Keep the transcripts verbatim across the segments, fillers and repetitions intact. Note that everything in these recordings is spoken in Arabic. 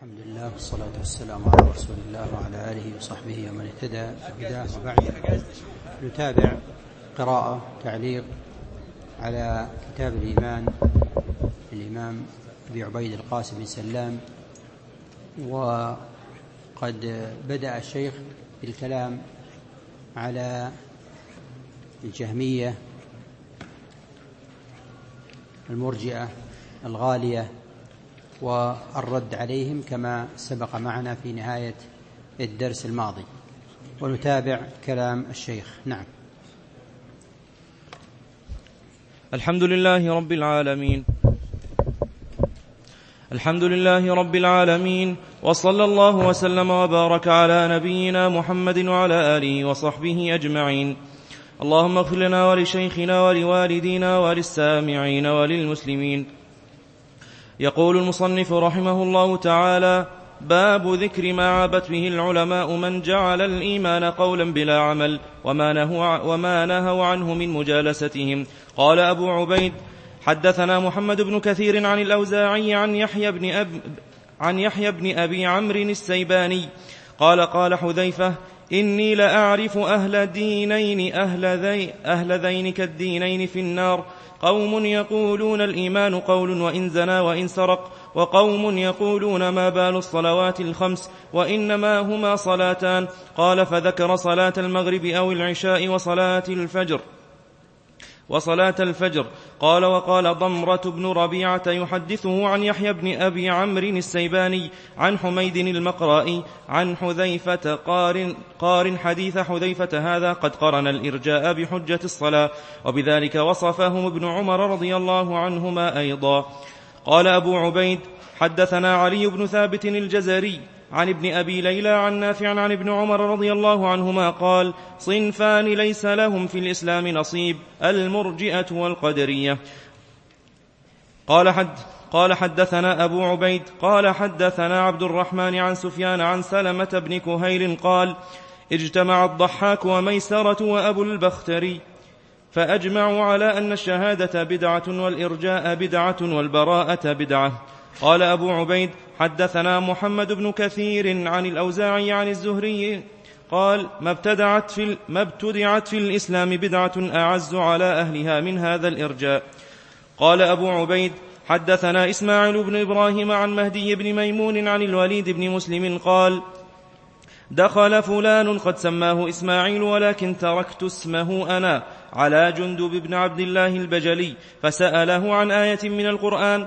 الحمد لله والصلاة والسلام على رسول الله وعلى آله وصحبه ومن اهتدى بهداه. وبعد نتابع قراءة تعليق على كتاب الإيمان الإمام أبي عبيد القاسم بن سلام. وقد بدأ الشيخ بالكلام على الجهمية المرجئة الغالية والرد عليهم كما سبق معنا في نهاية الدرس الماضي، ونتابع كلام الشيخ. نعم. الحمد لله رب العالمين الحمد لله رب العالمين وصلى الله وسلم وبارك على نبينا محمد وعلى آله وصحبه أجمعين. اللهم اغفر لنا ولشيخنا ولوالدينا وللسامعين وللمسلمين. يقول المصنف رحمه الله تعالى: باب ذكر ما عابت به العلماء من جعل الإيمان قولا بلا عمل وما نهوا, وما نهوا عنه من مجالستهم. قال أبو عبيد: حدثنا محمد بن كثير عن الأوزاعي عن يحيى بن, أب عن يحيى بن أبي عمرو السيباني قال: قال حذيفة: إني لأعرف أهل دينين أهل, ذي أهل ذينك الدينين في النار، قوم يقولون الإيمان قول وإن زنى وإن سرق، وقوم يقولون ما بال الصلوات الخمس وإنما هما صلاتان. قال: فذكر صلاة المغرب أو العشاء وصلاة الفجر وصلاة الفجر. قال: وقال ضمرة بن ربيعة يحدثه عن يحيى بن أبي عمرو السيباني عن حميد المقرائي عن حذيفة قارن, قارن حديث حذيفة هذا قد قرن الإرجاء بحجة الصلاة، وبذلك وصفهم ابن عمر رضي الله عنهما أيضا. قال أبو عبيد: حدثنا علي بن ثابت الجزري عن ابن أبي ليلى عن نافع عن ابن عمر رضي الله عنهما قال: صنفان ليس لهم في الإسلام نصيب، المرجئة والقدرية. قال, حد قال حدثنا أبو عبيد قال حدثنا عبد الرحمن عن سفيان عن سلمة بن كهيل قال: اجتمع الضحاك وميسرة وأبو البختري فأجمعوا على أن الشهادة بدعة والإرجاء بدعة والبراءة بدعة. قال أبو عبيد: حدثنا محمد بن كثير عن الأوزاعي عن الزهري قال: ما ابتدعت في, ما ابتدعت في الإسلام بدعة أعز على أهلها من هذا الإرجاء. قال أبو عبيد: حدثنا إسماعيل بن إبراهيم عن مهدي بن ميمون عن الوليد بن مسلم قال: دخل فلان قد سماه إسماعيل ولكن تركت اسمه أنا على جندب بن عبد الله البجلي، فسأله عن آية من القرآن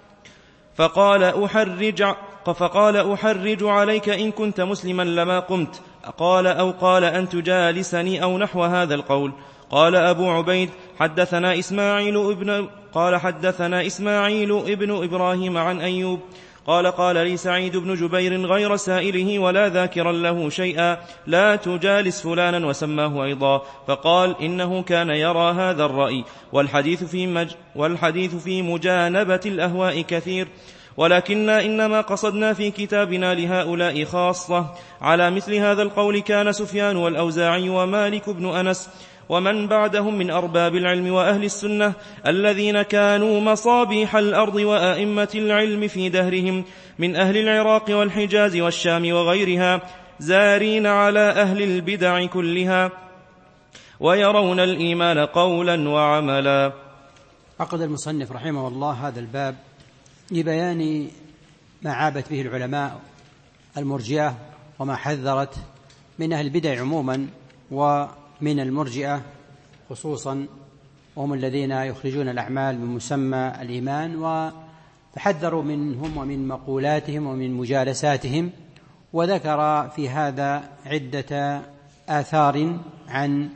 فقال أحرج, فقال أحرج عليك إن كنت مسلما لما قمت، قال أو قال أن تجالسني أو نحو هذا القول. قال أبو عبيد: حدثنا إسماعيل ابن قال حدثنا إسماعيل ابن إبراهيم عن أيوب قال: قال لي سعيد بن جبير غير سائله ولا ذاكرا له شيئا: لا تجالس فلانا، وسماه أيضا، فقال: إنه كان يرى هذا الرأي، والحديث في, مج والحديث في مجانبة الأهواء كثير، ولكننا إنما قصدنا في كتابنا لهؤلاء خاصة. على مثل هذا القول كان سفيان والأوزاعي ومالك بن أنس ومن بعدهم من أرباب العلم وأهل السنة الذين كانوا مصابيح الأرض وأئمة العلم في دهرهم من أهل العراق والحجاز والشام وغيرها، زارين على أهل البدع كلها، ويرون الإيمان قولا وعملا. عقد المصنف رحمه الله هذا الباب لبيان ما عابت به العلماء المرجئة وما حذرت من أهل البدع عموما ومن المرجئة خصوصا، وهم الذين يخرجون الأعمال من مسمى الإيمان، وتحذروا منهم ومن مقولاتهم ومن مجالساتهم. وذكر في هذا عدة آثار عن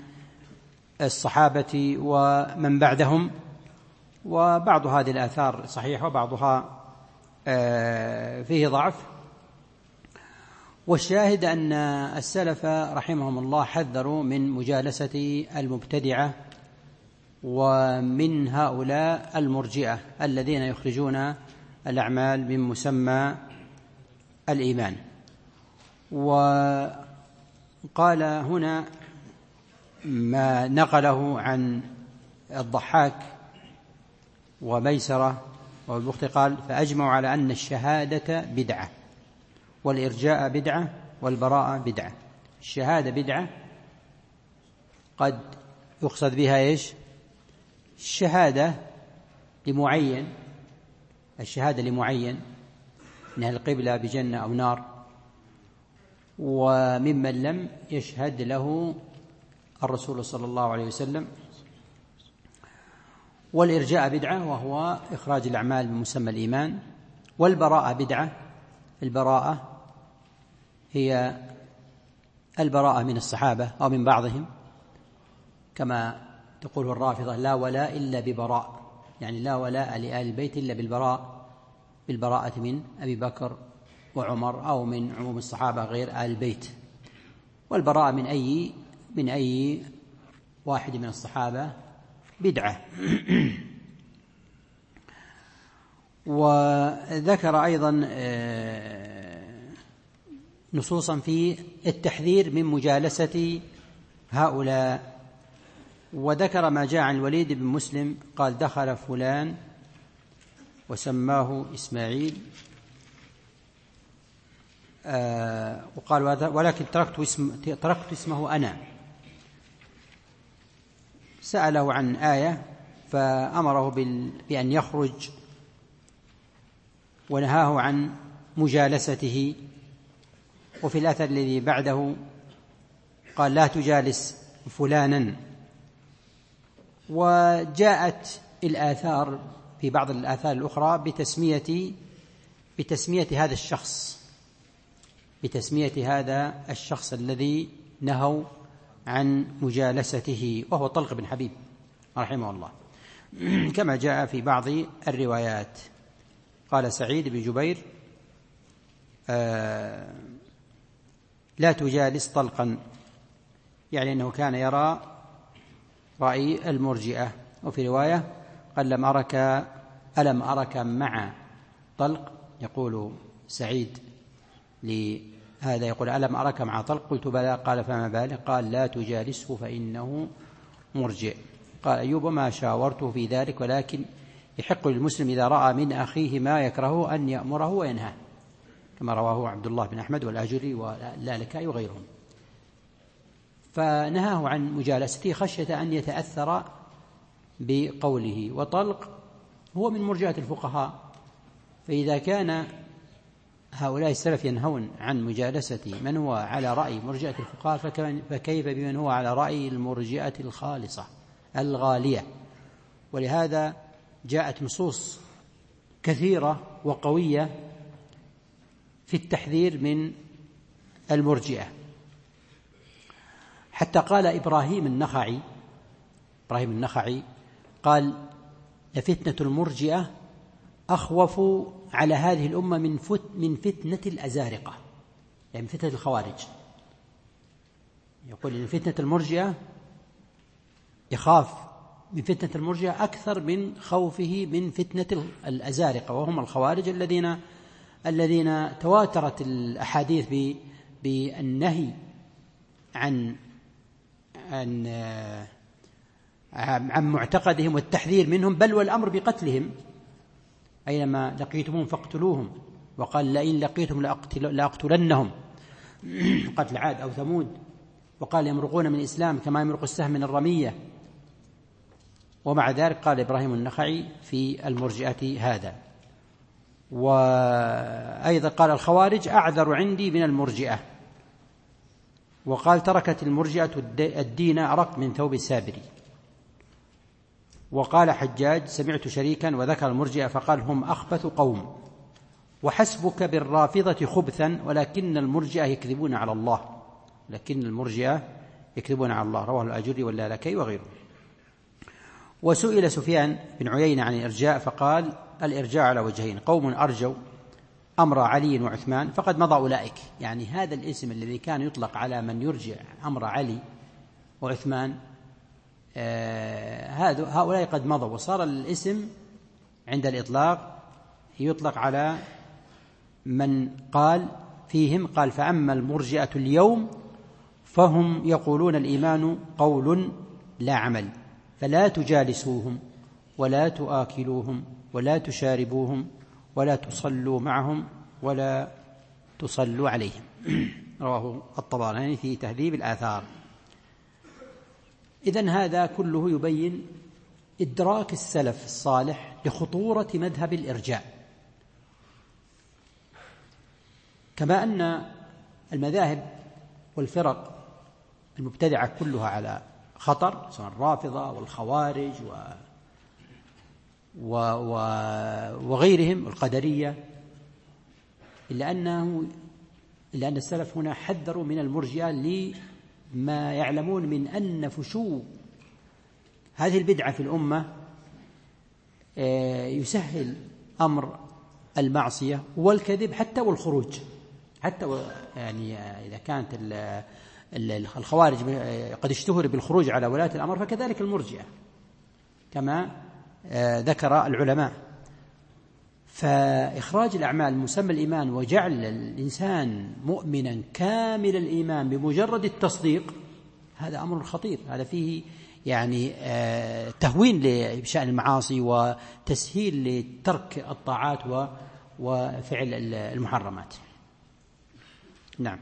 الصحابة ومن بعدهم، وبعض هذه الآثار صحيح وبعضها فيه ضعف. والشاهد أن السلف رحمهم الله حذروا من مجالسة المبتدعة ومن هؤلاء المرجئة الذين يخرجون الأعمال من مسمى الإيمان. وقال هنا ما نقله عن الضحاك وميسرة والبختي قال: فأجمعوا على أن الشهادة بدعة. والإرجاء بدعة والبراءة بدعة. الشهادة بدعة قد يقصد بها إيش؟ الشهادة لمعين، الشهادة لمعين من أهل القبلة بجنة أو نار، وممن لم يشهد له الرسول صلى الله عليه وسلم. والإرجاء بدعة وهو إخراج الأعمال من مسمى الإيمان. والبراءة بدعة، البراءة هي البراءة من الصحابة أو من بعضهم، كما تقول الرافضة لا ولاء إلا ببراء، يعني لا ولاء لآل البيت إلا بالبراء، بالبراءة من أبي بكر وعمر أو من عموم الصحابة غير آل البيت. والبراءة من أي من أي واحد من الصحابة بدعة. وذكر أيضا نصوصا في التحذير من مجالسة هؤلاء، وذكر ما جاء عن الوليد بن مسلم قال دخل فلان وسماه إسماعيل آه وقال ولكن تركت, اسم تركت اسمه أنا، سأله عن آية فأمره بأن يخرج ونهاه عن مجالسته. وفي الأثر الذي بعده قال لا تجالس فلانا. وجاءت الآثار في بعض الآثار الأخرى بتسمية بتسمية هذا الشخص بتسمية هذا الشخص الذي نهوا عن مجالسته، وهو طلق بن حبيب رحمه الله، كما جاء في بعض الروايات. قال سعيد بن جبير آه لا تجالس طلقا، يعني أنه كان يرى رأي المرجئة. وفي رواية قال لم أرك ألم أرك مع طلق، يقول سعيد لهذا يقول ألم أرك مع طلق؟ قلت بلى. قال فما بالك؟ قال لا تجالسه فإنه مرجئ. قال أيوب ما شاورته في ذلك، ولكن يحق للمسلم إذا رأى من أخيه ما يكرهه أن يأمره وينهاه، كما رواه عبد الله بن أحمد والآجري واللالكائي وغيرهم. فنهاه عن مجالسته خشية أن يتأثر بقوله. وطلق هو من مرجئة الفقهاء، فإذا كان هؤلاء السلف ينهون عن مجالسة من هو على رأي مرجئة الفقهاء، فكيف بمن هو على رأي المرجئة الخالصة الغالية؟ ولهذا جاءت نصوص كثيرة وقوية في التحذير من المرجئة، حتى قال إبراهيم النخعي إبراهيم النخعي قال لفتنة المرجئة أخوف على هذه الأمة من فت من فتنة الأزارقة، يعني فتنة الخوارج. يقول إن فتنة المرجئة يخاف من فتنة المرجئة أكثر من خوفه من فتنة الأزارقة، وهم الخوارج الذين الذين تواترت الأحاديث بالنهي عن عن عن معتقدهم والتحذير منهم، بل والأمر بقتلهم أينما لقيتموهم فاقتلوهم. وقال لئن لقيتم لأقتلنهم، قتل عاد أو ثمود. وقال يمرقون من الإسلام كما يمرق السهم من الرمية. ومع ذلك قال إبراهيم النخعي في المرجئة هذا. وأيضا قال الخوارج أعذر عندي من المرجئة. وقال تركت المرجئة الدين أرق من ثوب السابري. وقال حجاج سمعت شريكا وذكر المرجئة فقال هم أخبث قوم، وحسبك بالرافضة خبثا ولكن المرجئة يكذبون على الله لكن المرجئة يكذبون على الله. رواه الآجري واللالكائي وغيره. وسئل سفيان بن عيينة عن الإرجاء فقال الإرجاء على وجهين: قوم أرجوا أمر علي وعثمان فقد مضى أولئك، يعني هذا الاسم الذي كان يطلق على من يرجع أمر علي وعثمان آه هؤلاء قد مضوا، وصار الاسم عند الإطلاق يطلق على من قال فيهم قال فأما المرجئة اليوم فهم يقولون الإيمان قول لا عمل، فلا تجالسوهم ولا تآكلوهم ولا تشاربوهم ولا تصلوا معهم ولا تصلوا عليهم. رواه الطبراني في تهذيب الآثار. إذن هذا كله يبين إدراك السلف الصالح لخطورة مذهب الإرجاء، كما أن المذاهب والفرق المبتدعة كلها على خطر، سواء الرافضة والخوارج و... و... و... وغيرهم القدرية، إلا أنه إلا أن السلف هنا حذروا من المرجئة لما يعلمون من أن فشو هذه البدعة في الأمة يسهل أمر المعصية والكذب حتى والخروج، حتى يعني إذا كانت الخوارج قد اشتهر بالخروج على ولاة الأمر فكذلك المرجئة كما ذكر العلماء. فإخراج الأعمال مسمى الإيمان وجعل الإنسان مؤمنا كامل الإيمان بمجرد التصديق هذا أمر خطير، هذا فيه يعني تهوين لشأن المعاصي وتسهيل لترك الطاعات وفعل المحرمات. نعم.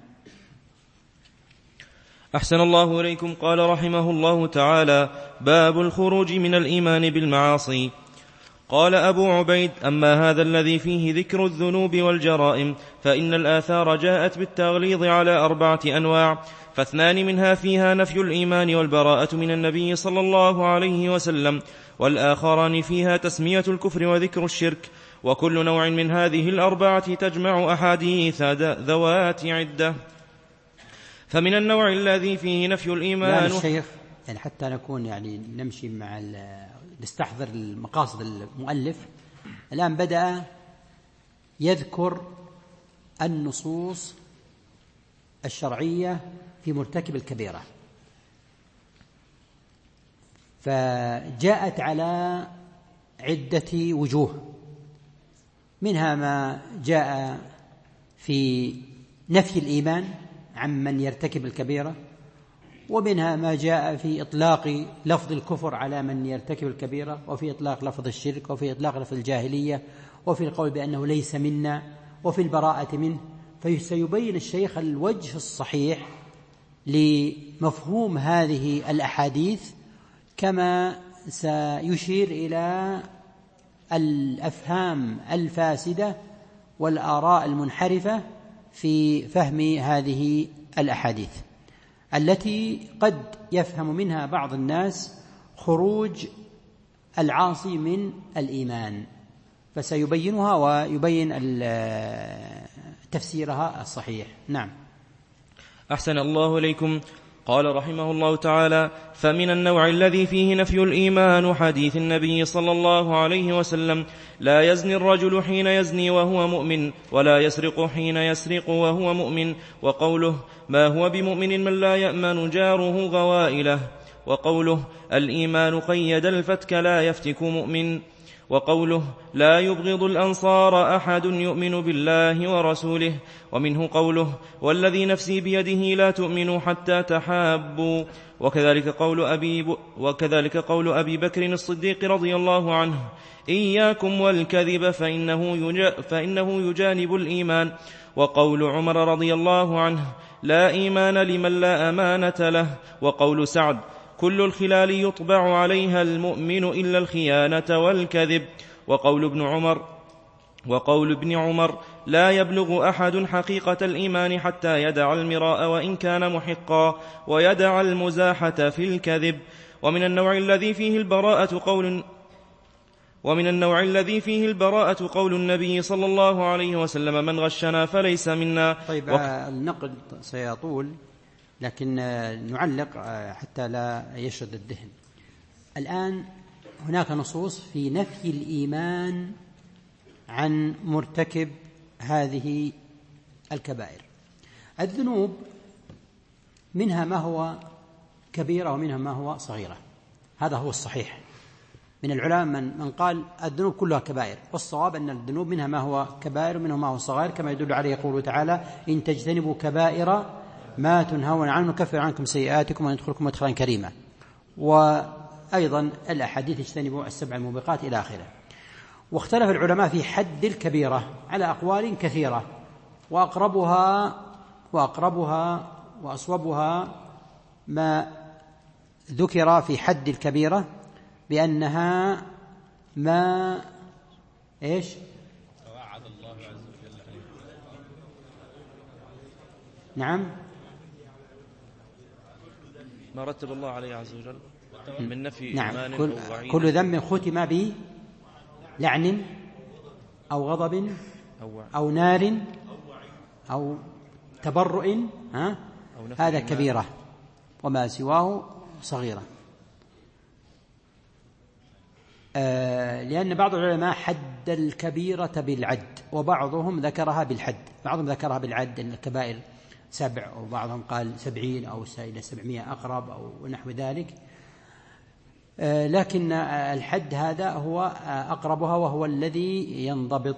أحسن الله إليكم. قال رحمه الله تعالى: باب الخروج من الإيمان بالمعاصي. قال أبو عبيد: أما هذا الذي فيه ذكر الذنوب والجرائم فإن الآثار جاءت بالتغليظ على أربعة أنواع، فاثنان منها فيها نفي الإيمان والبراءة من النبي صلى الله عليه وسلم، والآخران فيها تسمية الكفر وذكر الشرك، وكل نوع من هذه الأربعة تجمع أحاديث ذوات عدة. فمن النوع الذي فيه نفي الإيمان يعني الشيخ يعني حتى نكون يعني نمشي مع نستحضر المقاصد المؤلف، الآن بدأ يذكر النصوص الشرعية في مرتكب الكبيرة، فجاءت على عدة وجوه، منها ما جاء في نفي الإيمان عمن يرتكب الكبيرة، ومنها ما جاء في إطلاق لفظ الكفر على من يرتكب الكبيرة، وفي إطلاق لفظ الشرك، وفي إطلاق لفظ الجاهلية، وفي القول بأنه ليس منا، وفي البراءة منه. فسيبين الشيخ الوجه الصحيح لمفهوم هذه الأحاديث، كما سيشير إلى الأفهام الفاسدة والآراء المنحرفة في فهم هذه الأحاديث التي قد يفهم منها بعض الناس خروج العاصي من الإيمان، فسيبينها ويبين تفسيرها الصحيح. نعم. أحسن الله إليكم. قال رحمه الله تعالى: فمن النوع الذي فيه نفي الإيمان حديث النبي صلى الله عليه وسلم: لا يزني الرجل حين يزني وهو مؤمن، ولا يسرق حين يسرق وهو مؤمن، وقوله: ما هو بمؤمن من لا يأمن جاره غوائله، وقوله: الإيمان قيد الفتك لا يفتك مؤمن، وقوله: لا يبغض الأنصار أحد يؤمن بالله ورسوله، ومنه قوله: والذي نفسي بيده لا تؤمنوا حتى تحابوا، وكذلك قول أبي, ب... وكذلك قول أبي بكر الصديق رضي الله عنه: إياكم والكذب فإنه, يج... فإنه يجانب الإيمان، وقول عمر رضي الله عنه: لا إيمان لمن لا أمانة له، وقول سعد: كل الخلال يطبع عليها المؤمن إلا الخيانة والكذب، وقول ابن عمر وقول ابن عمر: لا يبلغ أحد حقيقة الإيمان حتى يدع المراء وإن كان محقا، ويدع المزاحة في الكذب. ومن النوع الذي فيه البراءة قول ومن النوع الذي فيه البراءة قول النبي صلى الله عليه وسلم: من غشنا فليس منا. طيب و... النقد سيطول، لكن نعلق حتى لا يشرد الذهن. الآن هناك نصوص في نفي الإيمان عن مرتكب هذه الكبائر. الذنوب منها ما هو كبيرة ومنها ما هو صغيرة، هذا هو الصحيح. من العلماء من, من قال الذنوب كلها كبائر، والصواب أن الذنوب منها ما هو كبائر ومنها ما هو صغير، كما يدل عليه قوله تعالى: إن تجتنبوا كبائر ما تنهون عنه نكفر عنكم سيئاتكم وندخلكم مدخلا كريما. وأيضا الأحاديث: اجتنبوا السبع الموبقات إلى آخره. واختلف العلماء في حد الكبيرة على أقوال كثيرة، وأقربها وأقربها وأصوبها ما ذكر في حد الكبيرة بأنها ما إيش توعد الله عز وجل. نعم ما رتب الله عليه عز وجل من نفي نعم إيمان كل, أو وعيد كل ذنب ختم بلعن أو غضب أو, أو نار أو تبرؤ ها هذا كبيرة وما سواه صغيرة. آه لأن بعض العلماء حد الكبيرة بالعد وبعضهم ذكرها بالحد، بعضهم ذكرها بالعد أن الكبائر سبع وبعضهم قال سبعين أو إلى سبعمائة أقرب أو نحو ذلك. آه لكن الحد هذا هو أقربها وهو الذي ينضبط.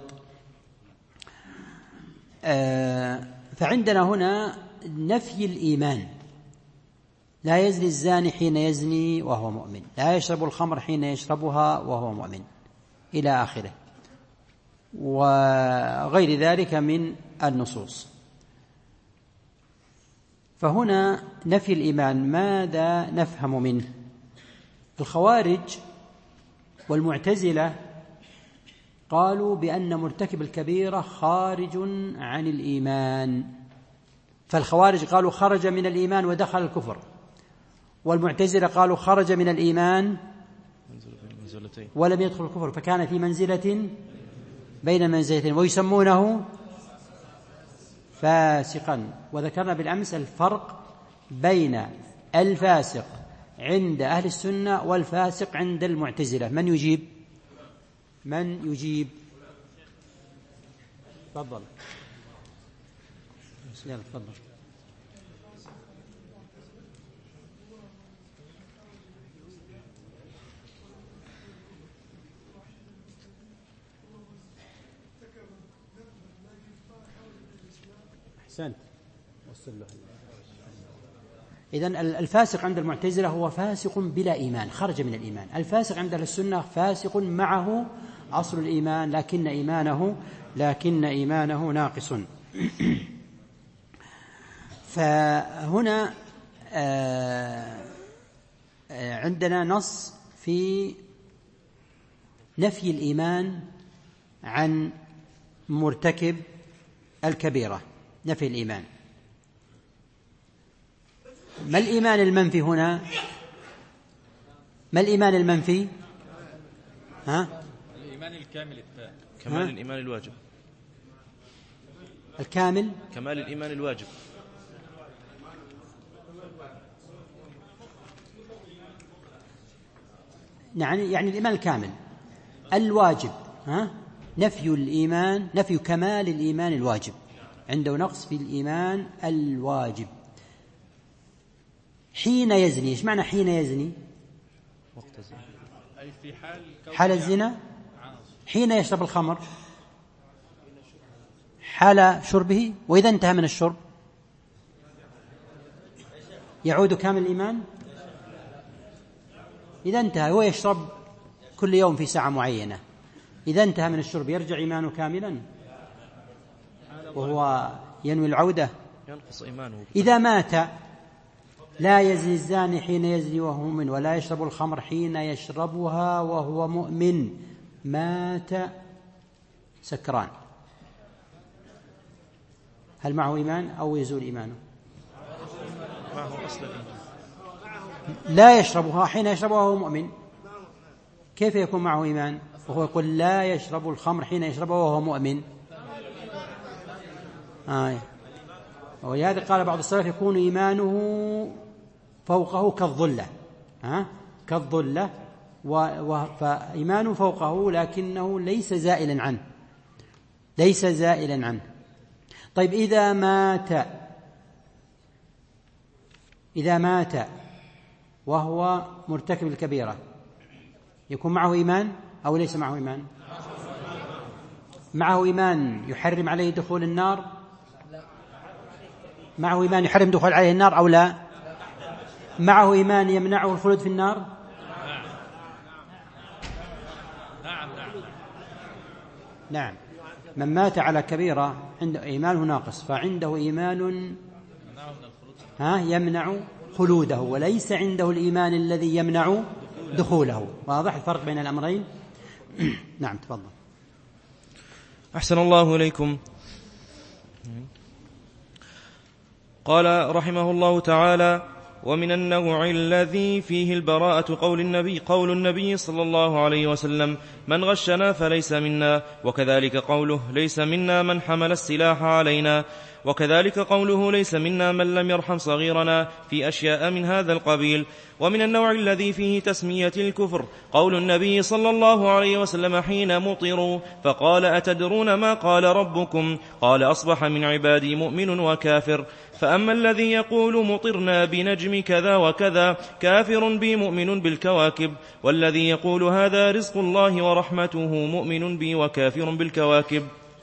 آه فعندنا هنا نفي الإيمان، لا يزني الزاني حين يزني وهو مؤمن، لا يشرب الخمر حين يشربها وهو مؤمن، إلى آخره، وغير ذلك من النصوص. فهنا نفي الإيمان ماذا نفهم منه؟ الخوارج والمعتزلة قالوا بأن مرتكب الكبيرة خارج عن الإيمان، فالخوارج قالوا خرج من الإيمان ودخل الكفر، والمعتزلة قالوا خرج من الإيمان ولم يدخل الكفر، فكان في منزلة بين المنزلتين، ويسمونه فاسقا. وذكرنا بالأمس الفرق بين الفاسق عند أهل السنة والفاسق عند المعتزلة. من يجيب؟ من يجيب؟ تفضل. يلا تفضل. أحسنت. إذن الفاسق عند المعتزلة هو فاسق بلا إيمان، خرج من الإيمان. الفاسق عند السنة فاسق معه أصل الإيمان لكن إيمانه لكن إيمانه ناقص. فهنا عندنا نص في نفي الإيمان عن مرتكب الكبيرة، نفي الإيمان. ما الإيمان المنفي هنا؟ ما الإيمان المنفي؟ ها؟ الإيمان الكامل التام، كمال الإيمان الواجب. الكامل كمال الإيمان الواجب. يعني يعني الإيمان الكامل الواجب، ها؟ نفي الإيمان، نفي كمال الإيمان الواجب، عنده نقص في الإيمان الواجب. حين يزني، ايش معنى حين يزني؟ وقت الزنا، أي في حال حال الزنا. حين يشرب الخمر حال شربه، وإذا انتهى من الشرب يعود كامل الإيمان. إذا انتهى، هو يشرب كل يوم في ساعة معينة، إذا انتهى من الشرب يرجع إيمانه كاملا وهو ينوي العودة. ينقص إيمانه. إذا مات لا يزني الزاني حين يزني وهو مؤمن، ولا يشرب الخمر حين يشربها وهو مؤمن، مات سكران. هل معه إيمان أو يزول إيمانه؟ معه أصل الإيمان. لا يشربها حين يشربها وهو مؤمن، كيف يكون معه إيمان وهو يقول لا يشرب الخمر حين يشربها وهو مؤمن؟ آه. ولهذا قال بعض السلف يكون إيمانه فوقه كالظلة، ها؟ كالظلة، فإيمانه فوقه لكنه ليس زائلا عنه، ليس زائلا عنه. طيب إذا مات، إذا مات وهو مرتكب الكبيرة يكون معه إيمان أو ليس معه إيمان؟ معه إيمان يحرم عليه دخول النار؟ معه إيمان يحرم دخول عليه النار أو لا؟ معه إيمان يمنعه الخلود في النار؟ نعم نعم نعم. من مات على كبيرة عنده إيمانه ناقص فعنده إيمان ها يمنع خلوده، وليس عنده الإيمان الذي يمنع دخوله. واضح الفرق بين الأمرين؟ نعم تفضل. أحسن الله إليكم. قال رحمه الله تعالى: ومن النوع الذي فيه البراءة قول النبي قول النبي صلى الله عليه وسلم: من غشنا فليس منا، وكذلك قوله: ليس منا من حمل السلاح علينا، وكذلك قوله: ليس منا من لم يرحم صغيرنا، في أشياء من هذا القبيل. ومن النوع الذي فيه تسمية الكفر قول النبي صلى الله عليه وسلم حين مطروا فقال: أتدرون ما قال ربكم؟ قال: أصبح من عبادي مؤمن وكافر. فأما الذي يقول مطرنا بنجم كذا وكذا كافر بي مؤمن بالكواكب، والذي يقول هذا رزق الله ورحمته مؤمن بي وكافر بالكواكب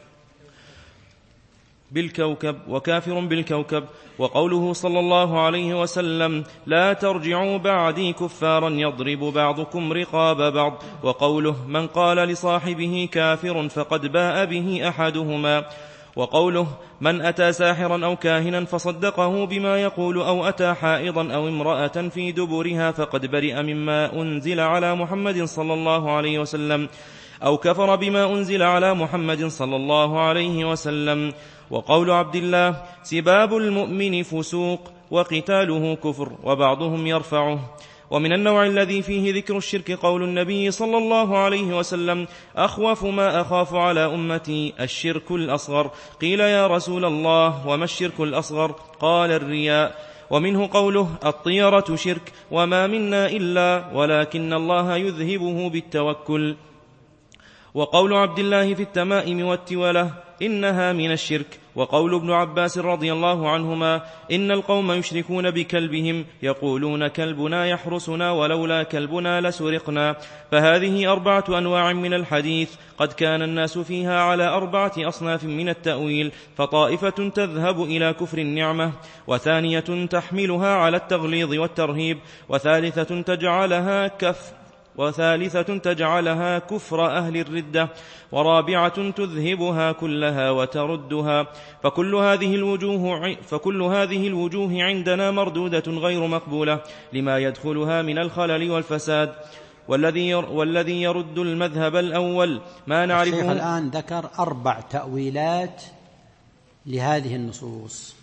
بالكوكب وكافر بالكوكب. وقوله صلى الله عليه وسلم: لا ترجعوا بعدي كفارا يضرب بعضكم رقاب بعض. وقوله: من قال لصاحبه كافر فقد باء به أحدهما. وقوله: من أتى ساحرا أو كاهنا فصدقه بما يقول أو أتى حائضا أو امرأة في دبرها فقد برئ مما أنزل على محمد صلى الله عليه وسلم أو كفر بما أنزل على محمد صلى الله عليه وسلم. وقول عبد الله: سباب المؤمن فسوق وقتاله كفر، وبعضهم يرفعه. ومن النوع الذي فيه ذكر الشرك قول النبي صلى الله عليه وسلم: أخوف ما أخاف على أمتي الشرك الأصغر. قيل: يا رسول الله وما الشرك الأصغر؟ قال: الرياء. ومنه قوله: الطيرة شرك وما منا إلا ولكن الله يذهبه بالتوكل. وقول عبد الله في التمائم والتولة: إنها من الشرك. وقول ابن عباس رضي الله عنهما: إن القوم يشركون بكلبهم يقولون كلبنا يحرسنا ولولا كلبنا لسرقنا. فهذه أربعة أنواع من الحديث قد كان الناس فيها على أربعة أصناف من التأويل، فطائفة تذهب إلى كفر النعمة، وثانية تحملها على التغليظ والترهيب، وثالثة تجعلها كف وثالثة تجعلها كفر أهل الردة، ورابعة تذهبها كلها وتردها. فكل هذه الوجوه فكل هذه الوجوه عندنا مردودة غير مقبولة لما يدخلها من الخلل والفساد. والذي والذي يرد المذهب الأول ما نعرفه. الشيخ الآن ذكر أربع تأويلات لهذه النصوص،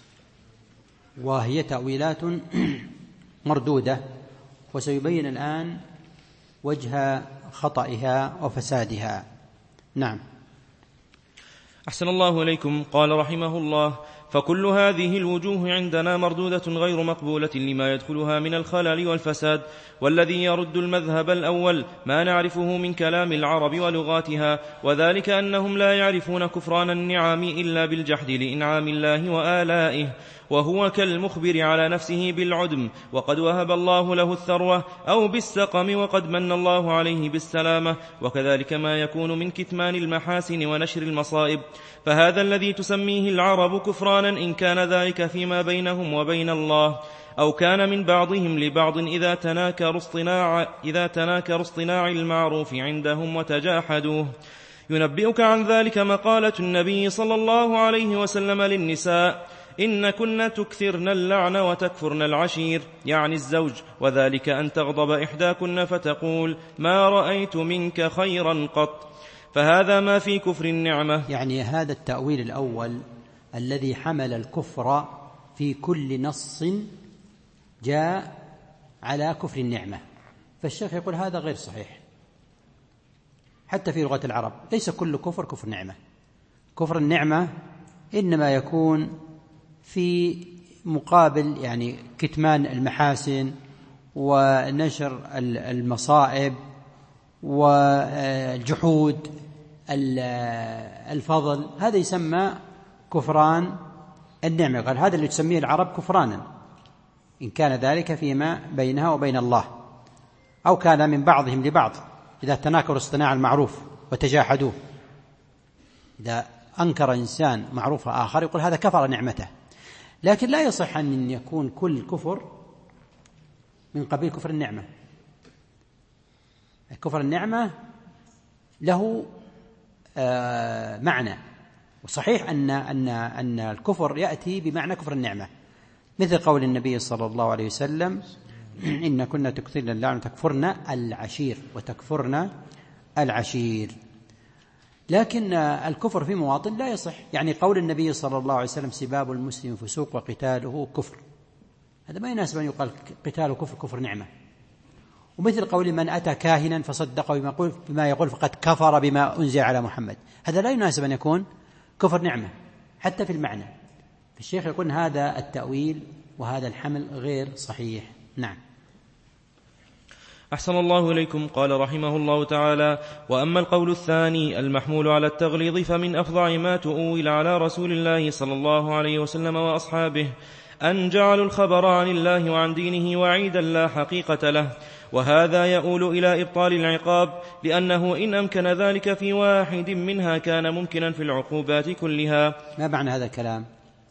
وهي تأويلات مردودة، وسيبين الآن وجه خطئها وفسادها. نعم. أحسن الله إليكم. قال رحمه الله: فكل هذه الوجوه عندنا مردودة غير مقبولة لما يدخلها من الخلل والفساد. والذي يرد المذهب الأول ما نعرفه من كلام العرب ولغاتها، وذلك أنهم لا يعرفون كفران النعم إلا بالجحد لإنعام الله وآلائه، وهو كالمخبر على نفسه بالعدم وقد وهب الله له الثروة، أو بالسقم وقد من الله عليه بالسلامة، وكذلك ما يكون من كتمان المحاسن ونشر المصائب. فهذا الذي تسميه العرب كفرانا إن كان ذلك فيما بينهم وبين الله، أو كان من بعضهم لبعض إذا تناكر اصطناع, إذا تناكر اصطناع المعروف عندهم وتجاحدوه. ينبئك عن ذلك مقالة النبي صلى الله عليه وسلم للنساء: إن كن تكثرن اللعن وتكفرن العشير، يعني الزوج، وذلك أن تغضب إحداكن فتقول: ما رأيت منك خيرا قط. فهذا ما في كفر النعمة. يعني هذا التأويل الأول الذي حمل الكفر في كل نص جاء على كفر النعمة، فالشيخ يقول هذا غير صحيح. حتى في لغة العرب ليس كل كفر كفر نعمة. كفر النعمة إنما يكون في مقابل يعني كتمان المحاسن ونشر المصائب والجحود الفضل، هذا يسمى كفران النعمة. قال هذا اللي تسميه العرب كفرانا إن كان ذلك فيما بينها وبين الله، أو كان من بعضهم لبعض إذا تناكروا اصطناع المعروف وتجاحدوه. إذا أنكر إنسان معروف آخر يقول هذا كفر نعمته. لكن لا يصح أن يكون كل كفر من قبيل كفر النعمة. كفر النعمة له آه معنى، وصحيح أن أن أن الكفر يأتي بمعنى كفر النعمة، مثل قول النبي صلى الله عليه وسلم: إن كنا تكثرن اللعن وتكفرن العشير وتكفرن العشير. لكن الكفر في مواطن لا يصح، يعني قول النبي صلى الله عليه وسلم: سباب المسلم فسوق وقتاله كفر، هذا ما يناسب أن يقال قتاله كفر كفر نعمة. ومثل قول: من أتى كاهنا فصدقه بما يقول, بما يقول فقد كفر بما أنزل على محمد، هذا لا يناسب أن يكون كفر نعمة حتى في المعنى. فالشيخ يقول هذا التأويل وهذا الحمل غير صحيح. نعم. أحسن الله إليكم. قال رحمه الله تعالى: وأما القول الثاني المحمول على التغليظ فمن أفظع ما تؤول على رسول الله صلى الله عليه وسلم وأصحابه أن جعلوا الخبر عن الله وعن دينه وعيدا لا حقيقة له، وهذا يؤول إلى إبطال العقاب، لأنه إن أمكن ذلك في واحد منها كان ممكنا في العقوبات كلها. ما معنى هذا الكلام؟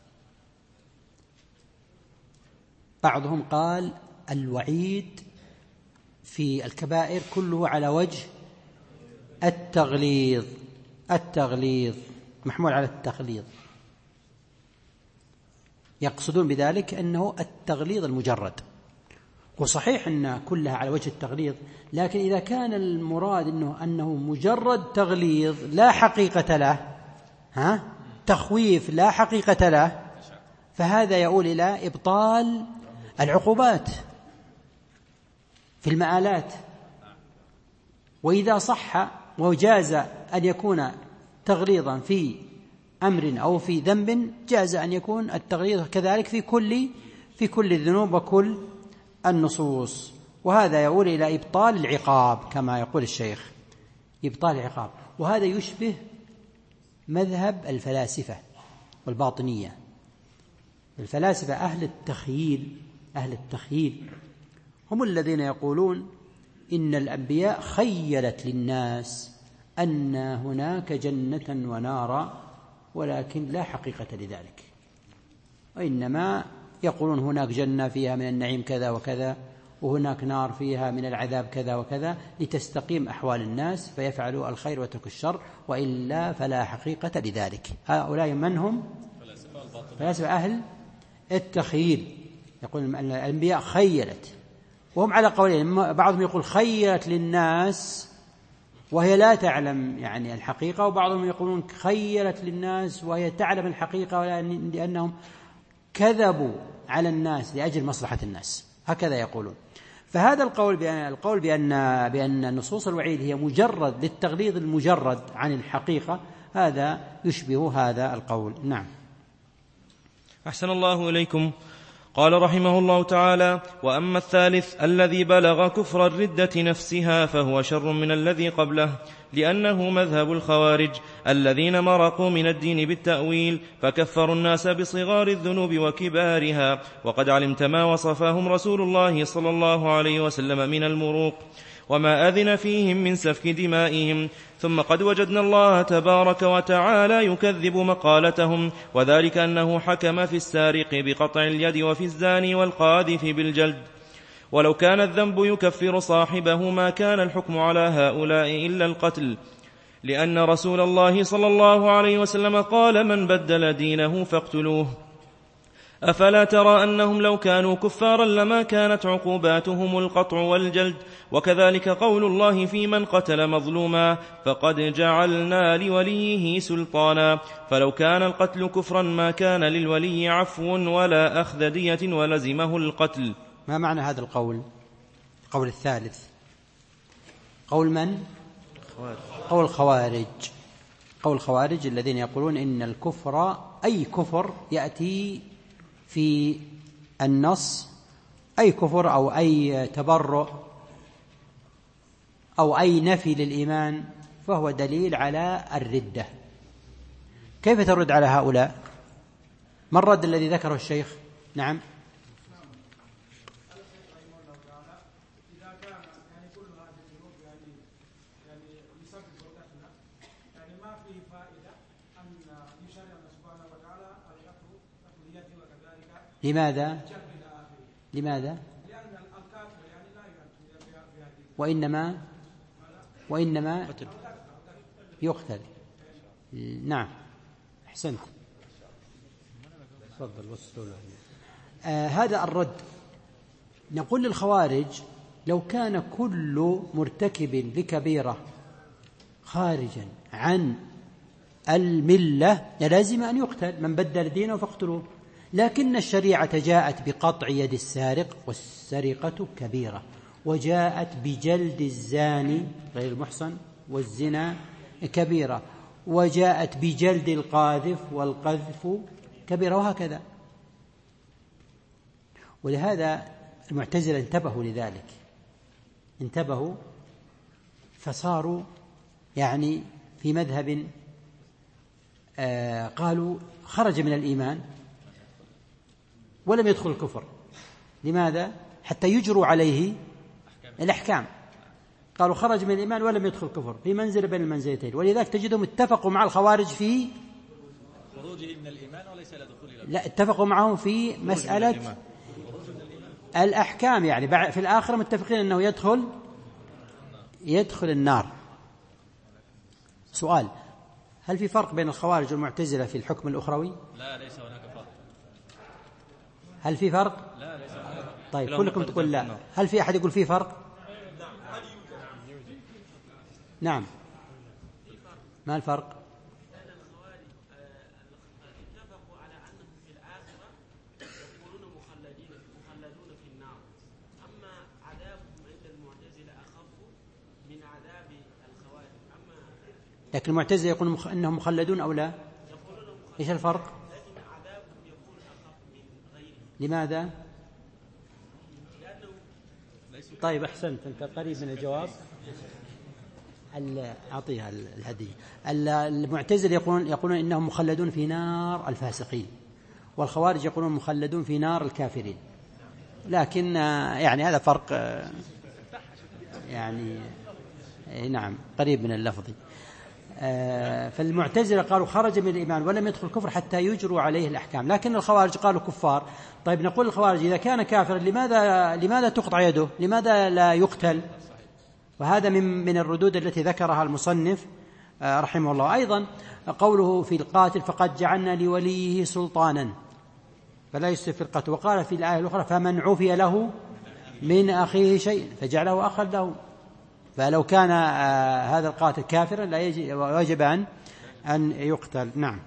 بعضهم قال الوعيد في الكبائر كله على وجه التغليظ، التغليظ محمول على التغليظ، يقصدون بذلك أنه التغليظ المجرد. وصحيح أن كلها على وجه التغليظ، لكن إذا كان المراد أنه, أنه مجرد تغليظ لا حقيقة له، ها تخويف لا حقيقة له، فهذا يؤول إلى إبطال العقوبات في المآلات. وإذا صح وجاز أن يكون تغليظا في أمر أو في ذنب، جاز أن يكون التغليظ كذلك في كل في كل الذنوب وكل النصوص. وهذا يؤول إلى إبطال العقاب كما يقول الشيخ، إبطال العقاب. وهذا يشبه مذهب الفلاسفة والباطنية. الفلاسفة أهل التخييل، أهل التخييل هم الذين يقولون إن الأنبياء خيلت للناس أن هناك جنة ونارا، ولكن لا حقيقة لذلك، وإنما يقولون هناك جنة فيها من النعيم كذا وكذا، وهناك نار فيها من العذاب كذا وكذا، لتستقيم أحوال الناس فيفعلوا الخير وتركوا الشر، وإلا فلا حقيقة لذلك. هؤلاء من هم؟ فلاسفة أهل التخييل، يقول أن الأنبياء خيلت، وهم على قولين، بعضهم يقول خيلت للناس وهي لا تعلم يعني الحقيقة، وبعضهم يقولون خيلت للناس وهي تعلم الحقيقة لأنهم كذبوا على الناس لأجل مصلحة الناس، هكذا يقولون. فهذا القول بأن, القول بأن, بأن نصوص الوعيد هي مجرد للتغليظ المجرد عن الحقيقة، هذا يشبه هذا القول. نعم. أحسن الله إليكم. قال رحمه الله تعالى: وأما الثالث الذي بلغ كفر الردة نفسها فهو شر من الذي قبله، لأنه مذهب الخوارج الذين مرقوا من الدين بالتأويل، فكفروا الناس بصغار الذنوب وكبارها، وقد علمت ما وصفهم رسول الله صلى الله عليه وسلم من المروق وما أذن فيهم من سفك دمائهم، ثم قد وجدنا الله تبارك وتعالى يكذب مقالتهم، وذلك أنه حكم في السارق بقطع اليد وفي الزاني والقاذف بالجلد. ولو كان الذنب يكفر صاحبه ما كان الحكم على هؤلاء إلا القتل، لأن رسول الله صلى الله عليه وسلم قال: من بدل دينه فاقتلوه. أفلا ترى أنهم لو كانوا كفارا لما كانت عقوباتهم القطع والجلد؟ وكذلك قول الله في من قتل مظلوما: فقد جعلنا لوليه سلطانا. فلو كان القتل كفرا ما كان للولي عفو ولا أخذ دية ولزمه القتل. ما معنى هذا القول؟ القول الثالث قول من؟ قول الخوارج. قول الخوارج الذين يقولون إن الكفر أي كفر يأتي في النص، أي كفر أو أي تبرؤ أو أي نفي للإيمان فهو دليل على الردة. كيف ترد على هؤلاء؟ ما الرد الذي ذكره الشيخ؟ نعم. لماذا؟ لماذا؟ وإنما وإنما يقتل. نعم. أحسنت. تفضل وصلوا. آه هذا الرد. نقول للخوارج لو كان كل مرتكب لكبيرة خارجا عن الملة لازم أن يقتل، من بدل دينه فاقتلوه، لكن الشريعة جاءت بقطع يد السارق والسرقة كبيرة، وجاءت بجلد الزاني غير المحصن والزنا كبيرة، وجاءت بجلد القاذف والقذف كبيرة، وهكذا. ولهذا المعتزلة انتبهوا لذلك، انتبهوا فصاروا يعني في مذهب آه قالوا خرج من الإيمان ولم يدخل الكفر. لماذا؟ حتى يجروا عليه الأحكام. قالوا خرج من الإيمان ولم يدخل الكفر، في منزل بين المنزلتين. ولذلك تجدهم اتفقوا مع الخوارج في خروجه من الإيمان وليس لا دخول إلى، لا، اتفقوا معهم في مسألة الأحكام، يعني في الآخرة متفقين أنه يدخل يدخل النار. سؤال: هل في فرق بين الخوارج والمعتزلة في الحكم الأخروي؟ لا، ليس هناك فرق. هل في فرق؟ لا، ليس هناك فرق. طيب كلكم تقول لا، هل في أحد يقول في فرق؟ نعم. ما الفرق؟ لأن الخوارج اتفقوا على أنهم في الآخرة يكونون مخلدين مخلدون في النار، أما عذابهم عند المعتزلة أخف من عذاب الخوارج. أما لكن المعتزلة يقولون مخ... أنهم مخلدون أو لا؟ إيش الفرق؟ لكن عذابهم يكون أخف من غيرهم. لماذا؟ لأنه طيب أحسنت، أنت قريب من الجواب. أعطيها الهدية. المعتزلة يقولون يقولون إنهم مخلدون في نار الفاسقين، والخوارج يقولون مخلدون في نار الكافرين. لكن يعني هذا فرق يعني نعم قريب من اللفظ. فالمعتزلة قالوا خرج من الإيمان ولم يدخل الكفر حتى يجروا عليه الأحكام، لكن الخوارج قالوا كفار. طيب نقول الخوارج إذا كان كافرا لماذا لماذا تقطع يده؟ لماذا لا يقتل؟ وهذا من من الردود التي ذكرها المصنف رحمه الله. أيضا قوله في القاتل: فقد جعلنا لوليه سلطانا فلا يسرف في القتل. وقال في الآية الأخرى: فمن عفي له من أخيه شيء فجعله أخا له. فلو كان هذا القاتل كافرا لا يجب أن أن يقتل. نعم.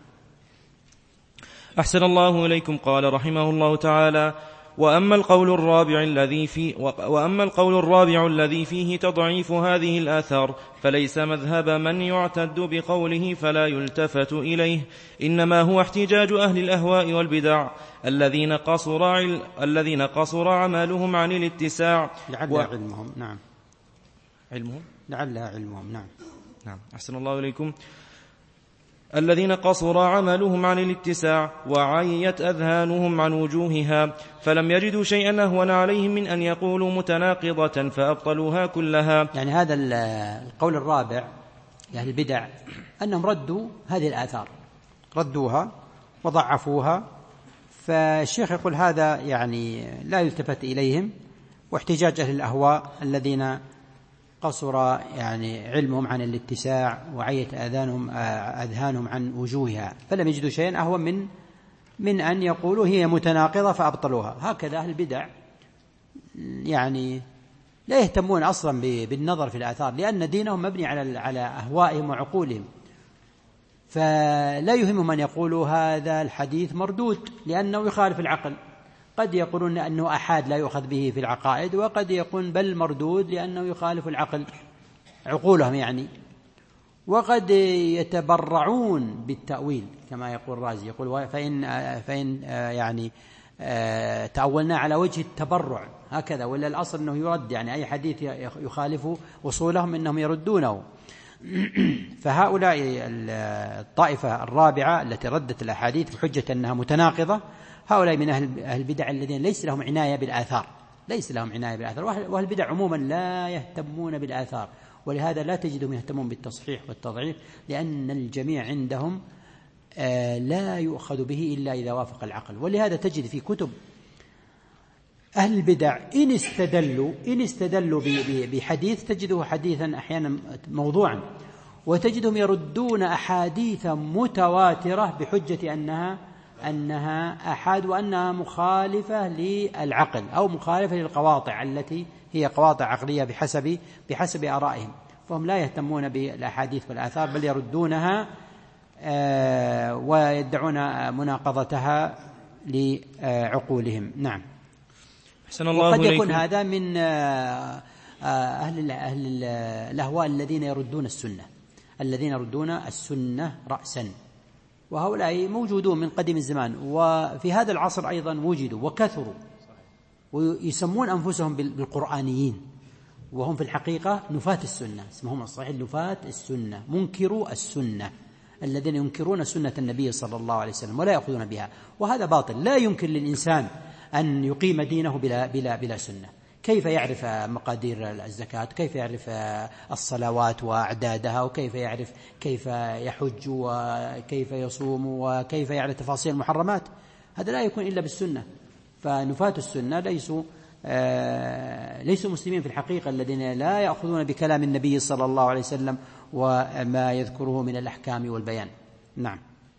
أحسن الله إليكم. قال رحمه الله تعالى: وأما القول الرابع الذي في وأما القول الرابع الذي فيه تضعيف هذه الآثار فليس مذهب من يعتد بقوله فلا يلتفت إليه، إنما هو احتجاج أهل الأهواء والبدع الذين قصر عل... الذين قصر عملهم عن الاتساع لعل و... علمهم. نعم علمهم لعل علمهم. نعم نعم أحسن الله إليكم. الذين قصر عملهم عن الاتساع وعيت أذهانهم عن وجوهها، فلم يجدوا شيئا أهون عليهم من أن يقولوا متناقضة فأبطلوها كلها. يعني هذا القول الرابع لأهل البدع أنهم ردوا هذه الآثار، ردوها وضعفوها. فالشيخ يقول هذا يعني لا يلتفت إليهم، واحتجاج أهل الأهواء الذين قصر يعني علمهم عن الاتساع وعيت أذهانهم أذهانهم عن وجوهها، فلم يجدوا شيئا أهون من من أن يقولوا هي متناقضة فأبطلوها. هكذا أهل البدع يعني لا يهتمون أصلا بالنظر في الآثار، لأن دينهم مبني على على أهوائهم وعقولهم، فلا يهمهم أن يقولوا هذا الحديث مردود لأنه يخالف العقل. قد يقولون أنه أحاد لا يؤخذ به في العقائد، وقد يكون بل مردود لأنه يخالف العقل عقولهم يعني. وقد يتبرعون بالتأويل كما يقول الرازي، يقول فإن, فإن يعني تأولنا على وجه التبرع هكذا، ولا الأصل أنه يرد، يعني أي حديث يخالف أصولهم إنهم يردونه. فهؤلاء الطائفة الرابعة التي ردت الأحاديث بحجة أنها متناقضة، هؤلاء من أهل البدع الذين ليس لهم عناية بالآثار، ليس لهم عناية بالآثار. وأهل البدع عموما لا يهتمون بالآثار، ولهذا لا تجدهم يهتمون بالتصحيح والتضعيف، لأن الجميع عندهم لا يؤخذ به إلا إذا وافق العقل. ولهذا تجد في كتب أهل البدع إن استدلوا إن استدلوا بحديث تجده حديثا أحيانا موضوعا، وتجدهم يردون أحاديث متواترة بحجة أنها أنها أحاد وأنها مخالفة للعقل أو مخالفة للقواطع التي هي قواطع عقلية بحسب بحسب آرائهم، فهم لا يهتمون بالأحاديث والآثار بل يردونها ويدعون مناقضتها لعقولهم. نعم. أحسن الله وقد إليكم. يكون هذا من أهل أهل الأهواء الذين يردون السنة الذين يردون السنة رأسا، وهؤلاء موجودون من قديم الزمان، وفي هذا العصر أيضا وجدوا وكثروا، ويسمون أنفسهم بالقرآنيين وهم في الحقيقة نفاة السنة، اسمهم الصحيح نفاة السنة، منكروا السنة، الذين ينكرون سنة النبي صلى الله عليه وسلم ولا يأخذون بها، وهذا باطل. لا يمكن للإنسان أن يقيم دينه بلا, بلا, بلا سنة. كيف يعرف مقادير الزكاة؟ كيف يعرف الصلوات وأعدادها؟ وكيف يعرف كيف يحج وكيف يصوم وكيف يعرف تفاصيل المحرمات؟ هذا لا يكون إلا بالسنة. فنفاة السنة ليسوا آه ليسوا مسلمين في الحقيقة، الذين لا يأخذون بكلام النبي صلى الله عليه وسلم وما يذكره من الأحكام والبيان. نعم.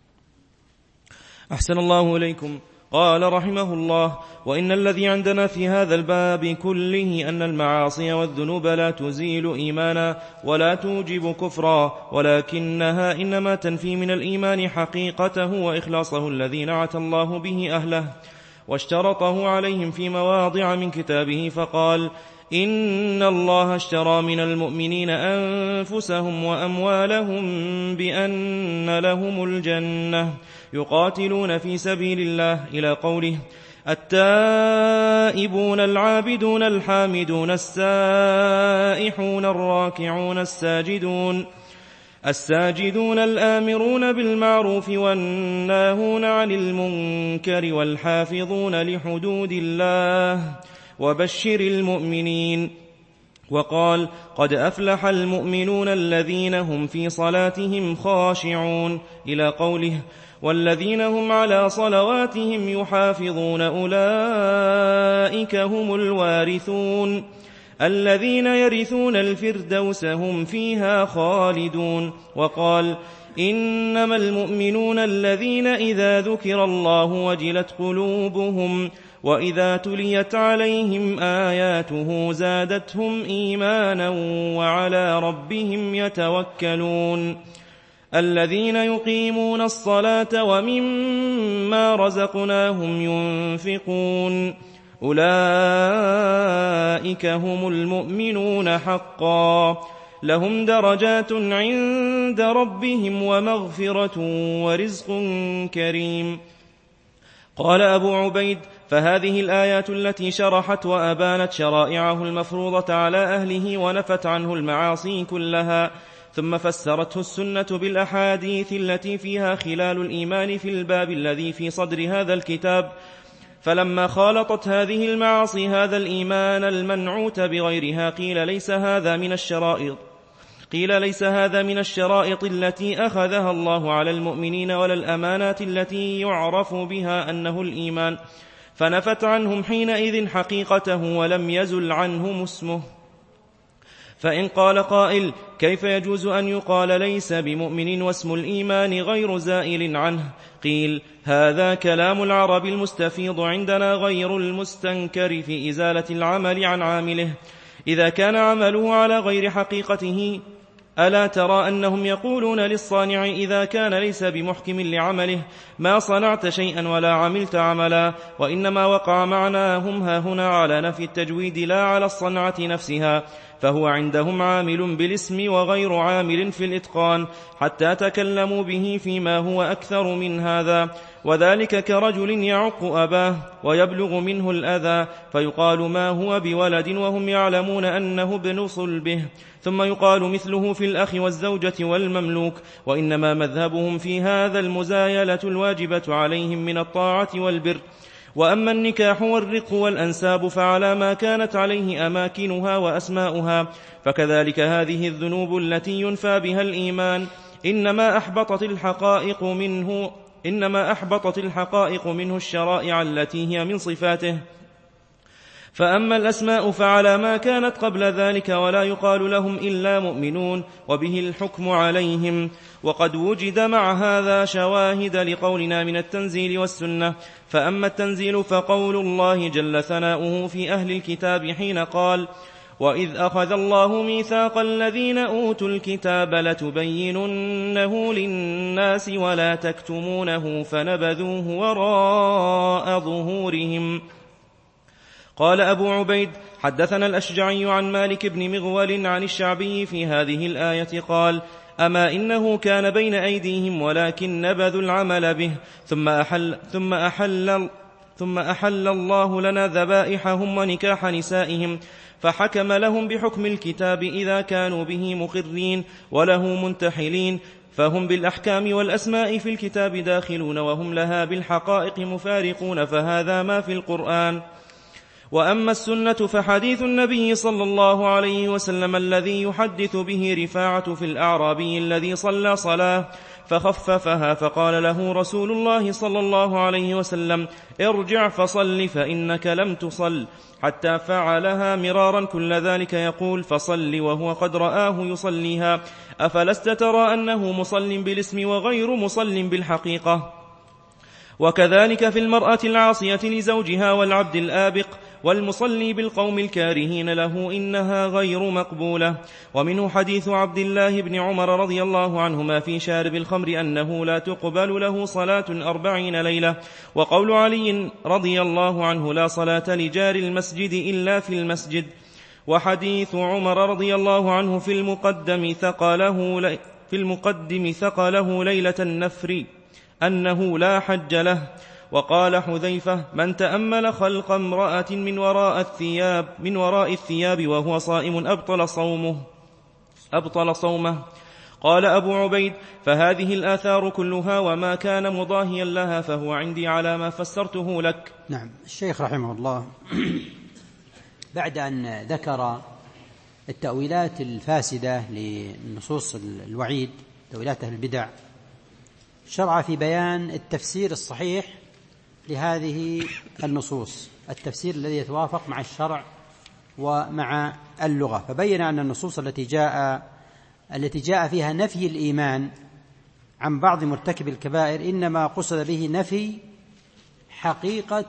أحسن الله إليكم. قال رحمه الله: وإن الذي عندنا في هذا الباب كله أن المعاصي والذنوب لا تزيل إيمانا ولا توجب كفرا، ولكنها إنما تنفي من الإيمان حقيقته وإخلاصه الذي نعت الله به أهله واشترطه عليهم في مواضع من كتابه، فقال: إن الله اشترى من المؤمنين أنفسهم وأموالهم بأن لهم الجنة يقاتلون في سبيل الله، إلى قوله: التائبون العابدون الحامدون السائحون الراكعون الساجدون الساجدون الآمرون بالمعروف والناهون عن المنكر والحافظون لحدود الله وبشر المؤمنين. وقال: قد أفلح المؤمنون الذين هم في صلاتهم خاشعون، إلى قوله: والذين هم على صلواتهم يحافظون أولئك هم الوارثون الذين يرثون الفردوس هم فيها خالدون. وقال: إنما المؤمنون الذين إذا ذكر الله وجلت قلوبهم وإذا تليت عليهم آياته زادتهم إيمانا وعلى ربهم يتوكلون الذين يقيمون الصلاة ومما رزقناهم ينفقون أولئك هم المؤمنون حقا لهم درجات عند ربهم ومغفرة ورزق كريم. قال أبو عبيد: فهذه الآيات التي شرحت وأبانت شرائعه المفروضة على أهله ونفت عنه المعاصي كلها، ثم فسرته السنة بالأحاديث التي فيها خلال الإيمان في الباب الذي في صدر هذا الكتاب، فلما خالطت هذه المعاصي هذا الإيمان المنعوت بغيرها قيل ليس هذا من الشرائط قيل ليس هذا من الشرائط التي أخذها الله على المؤمنين ولا الأمانات التي يعرف بها أنه الإيمان، فنفت عنهم حينئذ حقيقته ولم يزل عنهم اسمه. فإن قال قائل: كيف يجوز أن يقال ليس بمؤمن واسم الإيمان غير زائل عنه؟ قيل: هذا كلام العرب المستفيض عندنا غير المستنكر في إزالة العمل عن عامله إذا كان عمله على غير حقيقته. ألا ترى أنهم يقولون للصانع إذا كان ليس بمحكم لعمله: ما صنعت شيئا ولا عملت عملا، وإنما وقع معناهم هاهنا على نفي التجويد لا على الصنعة نفسها، فهو عندهم عامل بالاسم وغير عامل في الإتقان، حتى تكلموا به فيما هو أكثر من هذا، وذلك كرجل يعق أباه ويبلغ منه الأذى فيقال ما هو بولد وهم يعلمون أنه ابن صلبه، ثم يقال مثله في الأخ والزوجة والمملوك، وإنما مذهبهم في هذا المزايلة الواجبة عليهم من الطاعة والبر. وأما النكاح والرق والأنساب فعلى ما كانت عليه أماكنها وأسماؤها، فكذلك هذه الذنوب التي ينفى بها الإيمان إنما أحبطت الحقائق منه إنما أحبطت الحقائق منه الشرائع التي هي من صفاته، فأما الأسماء فعلى ما كانت قبل ذلك ولا يقال لهم إلا مؤمنون وبه الحكم عليهم. وقد وجد مع هذا شواهد لقولنا من التنزيل والسنة. فأما التنزيل فقول الله جل ثناؤه في أهل الكتاب حين قال: وإذ أخذ الله ميثاق الذين أوتوا الكتاب لتبيننه للناس ولا تكتمونه فنبذوه وراء ظهورهم. قال أبو عبيد: حدثنا الأشجعي عن مالك بن مغول عن الشعبي في هذه الآية قال: أما إنه كان بين أيديهم ولكن نبذوا العمل به ثم أحل, ثم أحل, ثم أحل الله لنا ذبائحهم ونكاح نسائهم فحكم لهم بحكم الكتاب إذا كانوا به مقرين وله منتحلين، فهم بالأحكام والأسماء في الكتاب داخلون وهم لها بالحقائق مفارقون، فهذا ما في القرآن. وأما السنة فحديث النبي صلى الله عليه وسلم الذي يحدث به رفاعة في الأعرابي الذي صلى صلاة فخففها فقال له رسول الله صلى الله عليه وسلم: ارجع فصل فإنك لم تصل، حتى فعلها مرارا كل ذلك يقول: فصل وهو قد رآه يصليها، أفلست ترى أنه مصل بالاسم وغير مصل بالحقيقة؟ وكذلك في المرأة العاصية لزوجها والعبد الآبق والمصلي بالقوم الكارهين له إنها غير مقبولة. ومنه حديث عبد الله بن عمر رضي الله عنهما في شارب الخمر أنه لا تقبل له صلاة أربعين ليلة. وقول علي رضي الله عنه: لا صلاة لجار المسجد إلا في المسجد. وحديث عمر رضي الله عنه في المقدم ثقله, لي في المقدم ثقله ليلة النفر أنه لا حج له. وقال حذيفة: من تأمل خلق امرأة من وراء الثياب من وراء الثياب وهو صائم أبطل صومه أبطل صومه. قال أبو عبيد: فهذه الآثار كلها وما كان مضاهيا لها فهو عندي على ما فسرته لك. نعم. الشيخ رحمه الله بعد أن ذكر التأويلات الفاسدة لنصوص الوعيد، تأويلات أهل البدع، شرع في بيان التفسير الصحيح لهذه النصوص، التفسير الذي يتوافق مع الشرع ومع اللغة. فبين أن النصوص التي جاء التي جاء فيها نفي الإيمان عن بعض مرتكب الكبائر إنما قصد به نفي حقيقة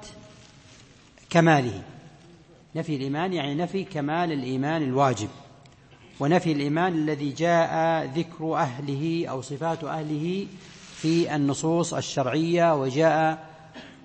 كماله. نفي الإيمان يعني نفي كمال الإيمان الواجب، ونفي الإيمان الذي جاء ذكر أهله أو صفات أهله في النصوص الشرعية، وجاء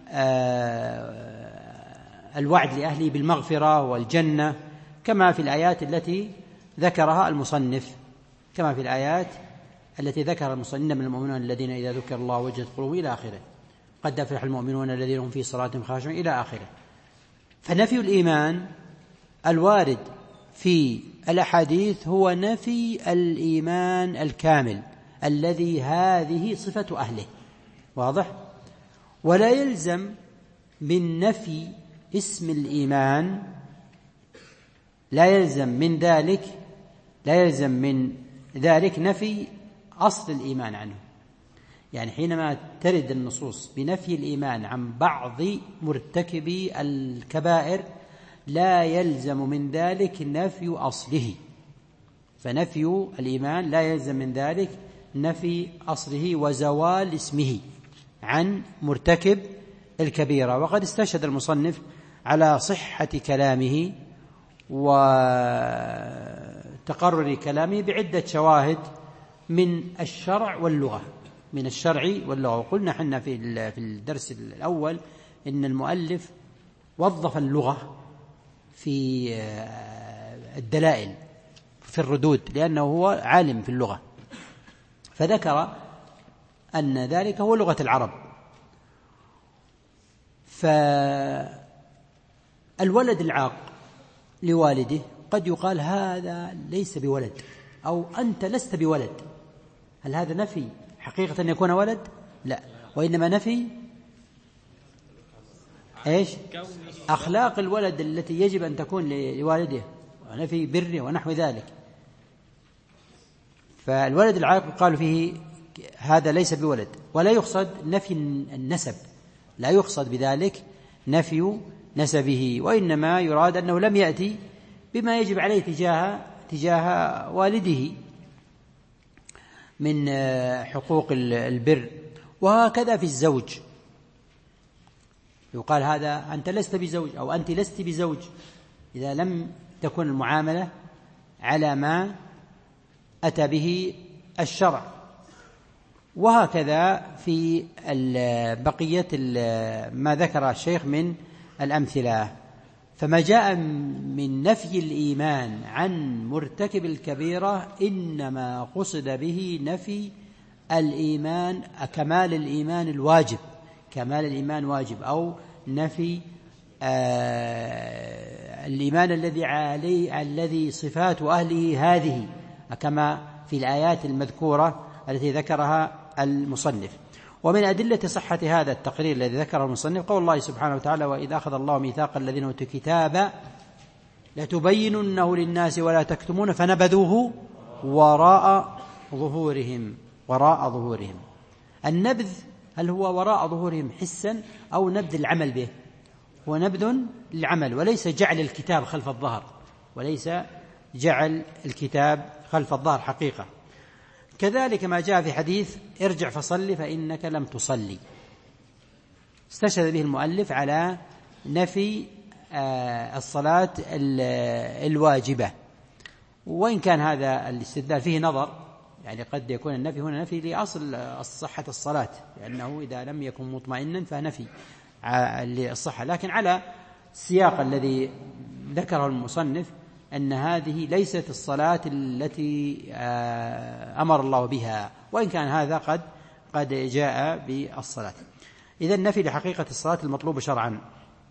الوعد لأهله بالمغفرة والجنة كما في الآيات التي ذكرها المصنف كما في الآيات التي ذكر المصنف: من المؤمنون الذين إذا ذكر الله وجلت قلوبهم إلى آخره، قد أفلح المؤمنون الذين هم في صلاتهم خاشعون إلى آخره. فنفي الإيمان الوارد في الأحاديث هو نفي الإيمان الكامل الذي هذه صفة أهله، واضح؟ ولا يلزم من نفي اسم الإيمان لا يلزم من ذلك لا يلزم من ذلك نفي أصل الإيمان عنه. يعني حينما ترد النصوص بنفي الإيمان عن بعض مرتكبي الكبائر لا يلزم من ذلك نفي أصله، فنفي الإيمان لا يلزم من ذلك نفي أصله وزوال اسمه عن مرتكب الكبيرة. وقد استشهد المصنف على صحة كلامه وتقرر كلامه بعدة شواهد من الشرع واللغة من الشرع واللغة. وقلنا حنا في في الدرس الأول إن المؤلف وظف اللغة في الدلائل في الردود لأنه هو عالم في اللغة، فذكر أن ذلك هو لغة العرب. فالولد العاق لوالده قد يقال هذا ليس بولد أو أنت لست بولد. هل هذا نفي حقيقة أن يكون ولد؟ لا، وإنما نفي إيش؟ أخلاق الولد التي يجب أن تكون لوالده، ونفي بره ونحو ذلك. فالولد العاق قالوا فيه هذا ليس بولد، ولا يقصد نفي النسب، لا يقصد بذلك نفي نسبه، وإنما يراد أنه لم يأتي بما يجب عليه تجاه تجاه والده من حقوق البر. وهكذا في الزوج، يقال هذا أنت لست بزوج أو أنت لست بزوج إذا لم تكن المعاملة على ما أتى به الشرع. وهكذا في بقية ما ذكر الشيخ من الأمثلة. فما جاء من نفي الإيمان عن مرتكب الكبيرة إنما قصد به نفي الإيمان، كمال الإيمان الواجب، كمال الإيمان واجب، أو نفي آه الإيمان الذي عليه الذي صفات أهله هذه، كما في الآيات المذكورة التي ذكرها المصنف. ومن أدلة صحة هذا التقرير الذي ذكره المصنف قول الله سبحانه وتعالى: وإذا أخذ الله ميثاق الذين أوتوا الكتاب لتبيننه للناس ولا تكتمونه فنبذوه وراء ظهورهم. وراء ظهورهم، النبذ هل هو وراء ظهورهم حسا أو نبذ العمل به؟ هو نبذ للعمل، وليس جعل الكتاب خلف الظهر، وليس جعل الكتاب خلف الظهر حقيقة. كذلك ما جاء في حديث ارجع فصلي فإنك لم تصلي، استشهد به المؤلف على نفي الصلاة الواجبة. وإن كان هذا الاستدلال فيه نظر، يعني قد يكون النفي هنا نفي لأصل صحة الصلاة، لأنه إذا لم يكن مطمئنا فنفي للصحة، لكن على السياق الذي ذكره المصنف أن هذه ليست الصلاة التي أمر الله بها، وإن كان هذا قد قد جاء بالصلاة. إذا النفي لحقيقة الصلاة المطلوب شرعا،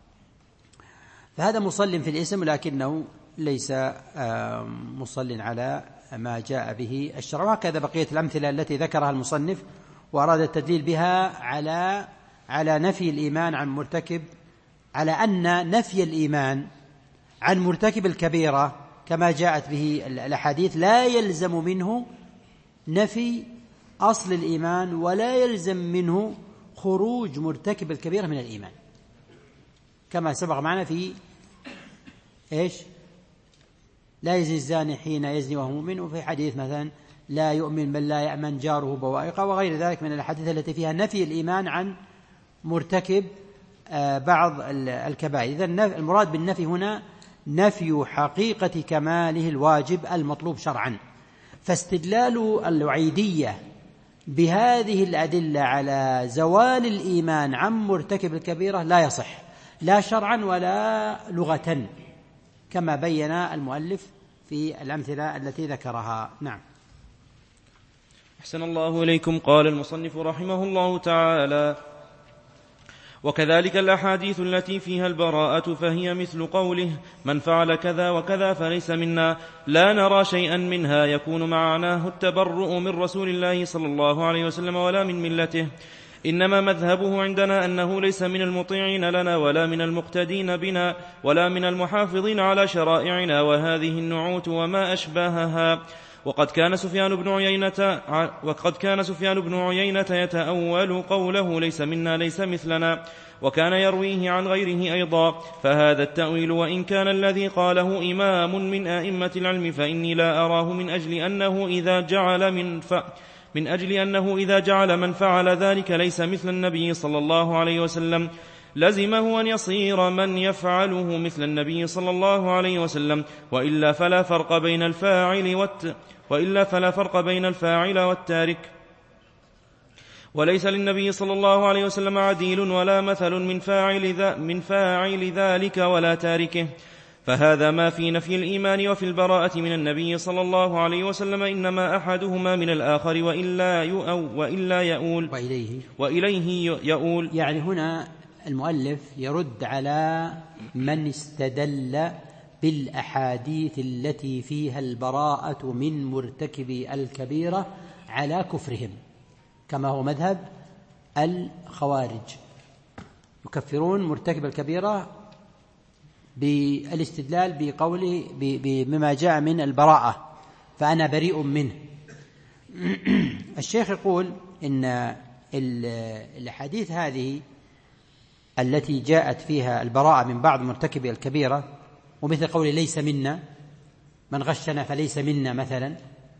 فهذا مصل في الاسم لكنه ليس مصل على ما جاء به الشرع. وهكذا بقية الأمثلة التي ذكرها المصنف وأراد التدليل بها على على نفي الإيمان عن مرتكب، على أن نفي الإيمان عن مرتكب الكبيرة كما جاءت به الأحاديث لا يلزم منه نفي أصل الإيمان، ولا يلزم منه خروج مرتكب الكبيرة من الإيمان، كما سبق معنا في إيش لا يزني الزاني حين يزني وهو مؤمن، وفي حديث مثلا لا يؤمن بل لا يأمن جاره بوائقه، وغير ذلك من الأحاديث التي فيها نفي الإيمان عن مرتكب بعض الكبائر. إذن المراد بالنفي هنا نفي حقيقة كماله الواجب المطلوب شرعا. فاستدلال الوعيدية بهذه الأدلة على زوال الإيمان عن مرتكب الكبيرة لا يصح، لا شرعا ولا لغة، كما بين المؤلف في الأمثلة التي ذكرها. نعم. أحسن الله إليكم. قال المصنف رحمه الله تعالى: وكذلك الأحاديث التي فيها البراءة فهي مثل قوله: من فعل كذا وكذا فليس منا، لا نرى شيئا منها يكون معناه التبرؤ من رسول الله صلى الله عليه وسلم ولا من ملته، إنما مذهبه عندنا أنه ليس من المطيعين لنا ولا من المقتدين بنا ولا من المحافظين على شرائعنا وهذه النعوت وما أشباهها. وقد كان سفيان بن عيينة وقد كان سفيان بن عيينة يتأول قوله ليس منا ليس مثلنا، وكان يرويه عن غيره أيضا. فهذا التأويل وإن كان الذي قاله إمام من أئمة العلم فإني لا أراه من أجل أنه إذا جعل من ف... من أجل أنه إذا جعل من فعل ذلك ليس مثل النبي صلى الله عليه وسلم لزمه أن يصير من يفعله مثل النبي صلى الله عليه وسلم، وإلا فلا فرق بين الفاعل والت... وإلا فلا فرق بين الفاعل والتارك. وليس للنبي صلى الله عليه وسلم عديل ولا مثل من فاعل, ذا من فاعل ذلك ولا تاركه. فهذا ما في نفي الإيمان وفي البراءة من النبي صلى الله عليه وسلم إنما أحدهما من الآخر وإلا يؤول, وإلا يؤول وإليه, وإليه يؤول. يعني هنا المؤلف يرد على من استدل بالأحاديث التي فيها البراءة من مرتكب الكبيرة على كفرهم، كما هو مذهب الخوارج، يكفرون مرتكب الكبيرة بالاستدلال بقوله بما جاء من البراءة فأنا بريء منه. الشيخ يقول إن الأحاديث هذه التي جاءت فيها البراءة من بعض مرتكبي الكبيرة، ومثل قول ليس منا من غشنا فليس منا مثلا،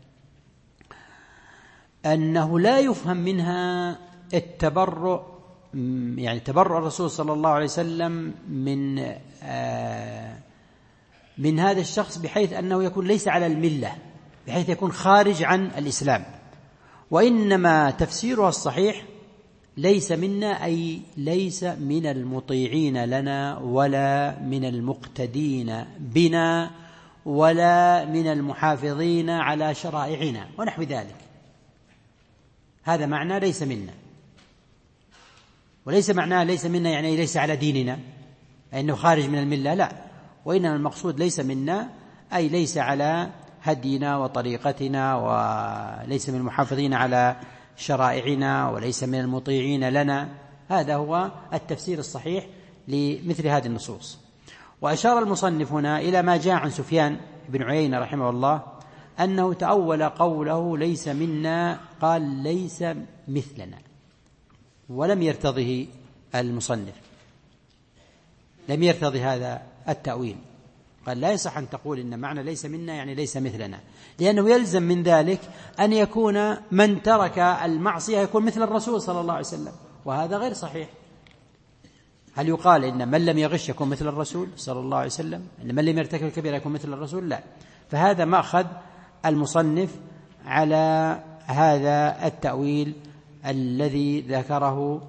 أنه لا يفهم منها التبرؤ، يعني تبرؤ الرسول صلى الله عليه وسلم من آه من هذا الشخص بحيث أنه يكون ليس على الملة، بحيث يكون خارج عن الإسلام. وإنما تفسيرها الصحيح ليس منا أي ليس من المطيعين لنا ولا من المقتدين بنا ولا من المحافظين على شرائعنا ونحو ذلك. هذا معنى ليس منا. وليس معناه ليس منا يعني ليس على ديننا أنه خارج من الملة، لا، وإنما المقصود ليس منا أي ليس على هدينا وطريقتنا، وليس من المحافظين على شرائعنا، وليس من المطيعين لنا. هذا هو التفسير الصحيح لمثل هذه النصوص. وأشار المصنف هنا إلى ما جاء عن سفيان بن عيينة رحمه الله أنه تأول قوله ليس منا، قال ليس مثلنا، ولم يرتضه المصنف، لم يرتضي هذا التأويل، قال لا يصح أن تقول إن معنى ليس منا يعني ليس مثلنا، لأنه يلزم من ذلك أن يكون من ترك المعصية يكون مثل الرسول صلى الله عليه وسلم، وهذا غير صحيح. هل يقال إن من لم يغش يكون مثل الرسول صلى الله عليه وسلم، إن من لم يرتكب الكبيرة يكون مثل الرسول؟ لا. فهذا مأخذ المصنف على هذا التأويل الذي ذكره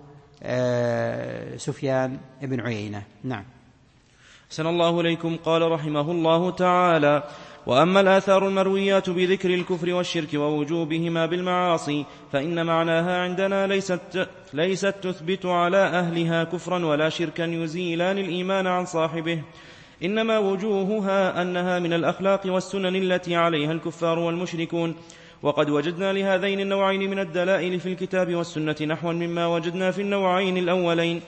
سفيان بن عيينة. نعم. أحسن الله إليكم. قال رحمه الله تعالى: وأما الآثار المرويات بذكر الكفر والشرك ووجوبهما بالمعاصي فإن معناها عندنا ليست, ليست تثبت على أهلها كفرا ولا شركا يزيلان الإيمان عن صاحبه، إنما وجوهها أنها من الأخلاق والسنن التي عليها الكفار والمشركون. وقد وجدنا لهذين النوعين من الدلائل في الكتاب والسنة نحوا مما وجدنا في النوعين الأولين.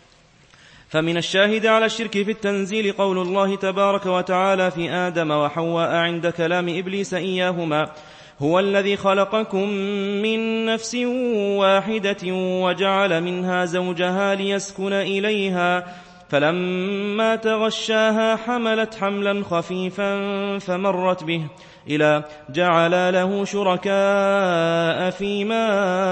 فمن الشاهد على الشرك في التنزيل قول الله تبارك وتعالى في آدم وحواء عند كلام إبليس إياهما: هو الذي خلقكم من نفس واحدة وجعل منها زوجها ليسكن إليها فلما تغشاها حملت حملا خفيفا فمرت به، إلى جعل له شركاء فيما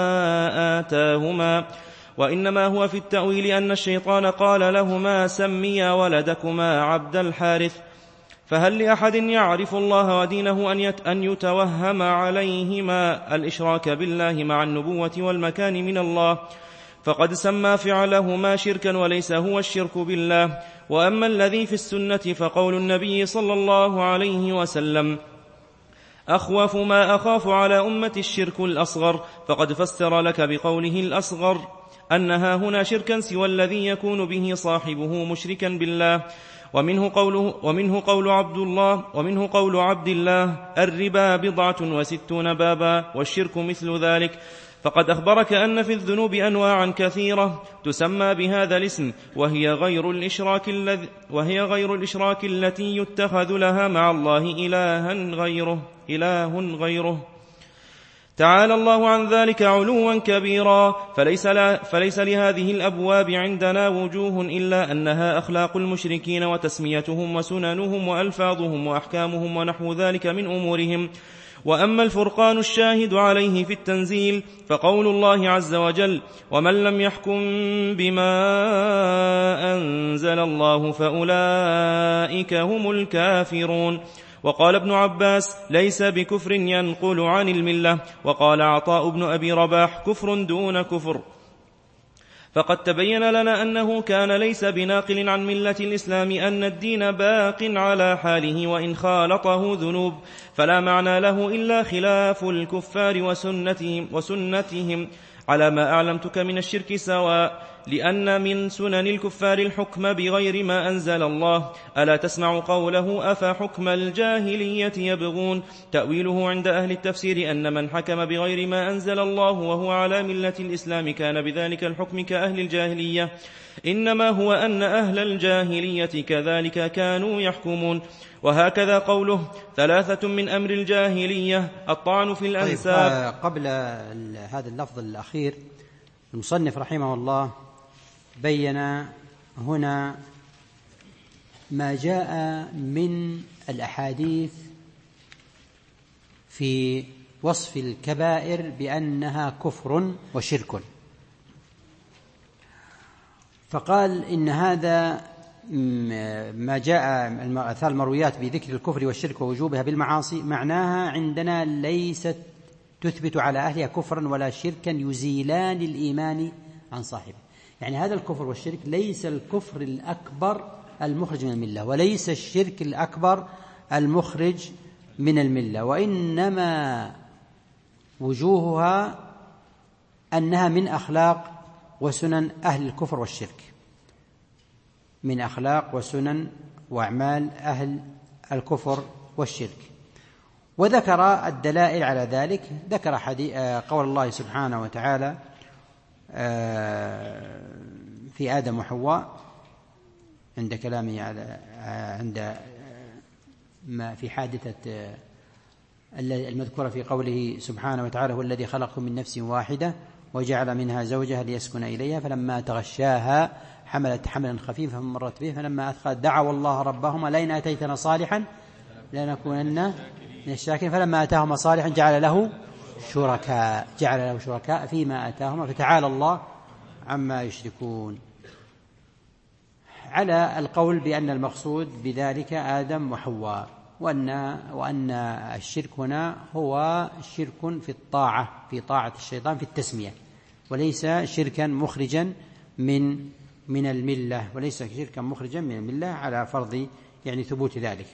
آتاهما. وإنما هو في التأويل أن الشيطان قال لهما: سميا ولدكما عبد الحارث. فهل لأحد يعرف الله ودينه أن يتوهم عليهما الإشراك بالله مع النبوة والمكان من الله؟ فقد سمى فعلهما شركا وليس هو الشرك بالله. وأما الذي في السنة فقول النبي صلى الله عليه وسلم: أخوف ما أخاف على أمة الشرك الأصغر، فقد فسر لك بقوله الأصغر أنها هنا شركا سوى الذي يكون به صاحبه مشركا بالله. ومنه قوله ومنه قول عبد الله ومنه قول عبد الله: الربا بضعة وستون بابا والشرك مثل ذلك. فقد أخبرك أن في الذنوب أنواعا كثيرة تسمى بهذا الاسم، وهي غير الإشراك الذي وهي غير الإشراك التي يتخذ لها مع الله إلها غيره إله غيره تعالى الله عن ذلك علوا كبيرا. فليس, فليس لهذه الأبواب عندنا وجوه إلا أنها أخلاق المشركين وتسميتهم وسننهم وألفاظهم وأحكامهم ونحو ذلك من أمورهم. وأما الفرقان الشاهد عليه في التنزيل فقول الله عز وجل: ومن لم يحكم بما أنزل الله فأولئك هم الكافرون. وقال ابن عباس: ليس بكفر ينقل عن الملة. وقال عطاء بن أبي رباح: كفر دون كفر. فقد تبين لنا أنه كان ليس بناقل عن ملة الإسلام، أن الدين باق على حاله وإن خالطه ذنوب، فلا معنى له إلا خلاف الكفار وسنتهم, وسنتهم على ما أعلمتك من الشرك سواء، لأن من سنن الكفار الحكم بغير ما أنزل الله. ألا تسمع قوله: أفحكم الجاهلية يبغون؟ تأويله عند أهل التفسير أن من حكم بغير ما أنزل الله وهو على ملة الإسلام كان بذلك الحكم كأهل الجاهلية، إنما هو أن أهل الجاهلية كذلك كانوا يحكمون. وهكذا قوله: ثلاثة من أمر الجاهلية الطعن في الأنساب. طيب، قبل هذا اللفظ الأخير المصنف رحمه الله بين هنا ما جاء من الأحاديث في وصف الكبائر بأنها كفر وشرك، فقال إن هذا ما جاء الآثار المرويات بذكر الكفر والشرك ووجوبها بالمعاصي معناها عندنا ليست تثبت على أهلها كفرا ولا شركا يزيلان الإيمان عن صاحبه. يعني هذا الكفر والشرك ليس الكفر الأكبر المخرج من الملة، وليس الشرك الأكبر المخرج من الملة، وإنما وجوهها أنها من أخلاق وسنن أهل الكفر والشرك، من أخلاق وسنن وأعمال أهل الكفر والشرك. وذكر الدلائل على ذلك، ذكر قول الله سبحانه وتعالى في آدم وحواء عند كلامه على عند ما في حادثة المذكورة في قوله سبحانه وتعالى: هو الذي خلقكم من نفس واحدة وجعل منها زوجها ليسكن إليها فلما تغشاها حملت حملا خفيفا فمرت به فلما أثقلت دعوا الله ربهما لئن آتيتنا صالحا لنكونن من الشاكرين فلما آتاهما صالحا جعل له شركاء جعل له شركاء فيما آتاهما فتعالى الله عما يشركون، على القول بأن المقصود بذلك آدم وحواء، وأن وأن الشرك هنا هو شرك في الطاعة، في طاعة الشيطان في التسمية، وليس شركا مخرجا من من الملة، وليس شركا مخرجا من الملة على فرض يعني ثبوت ذلك.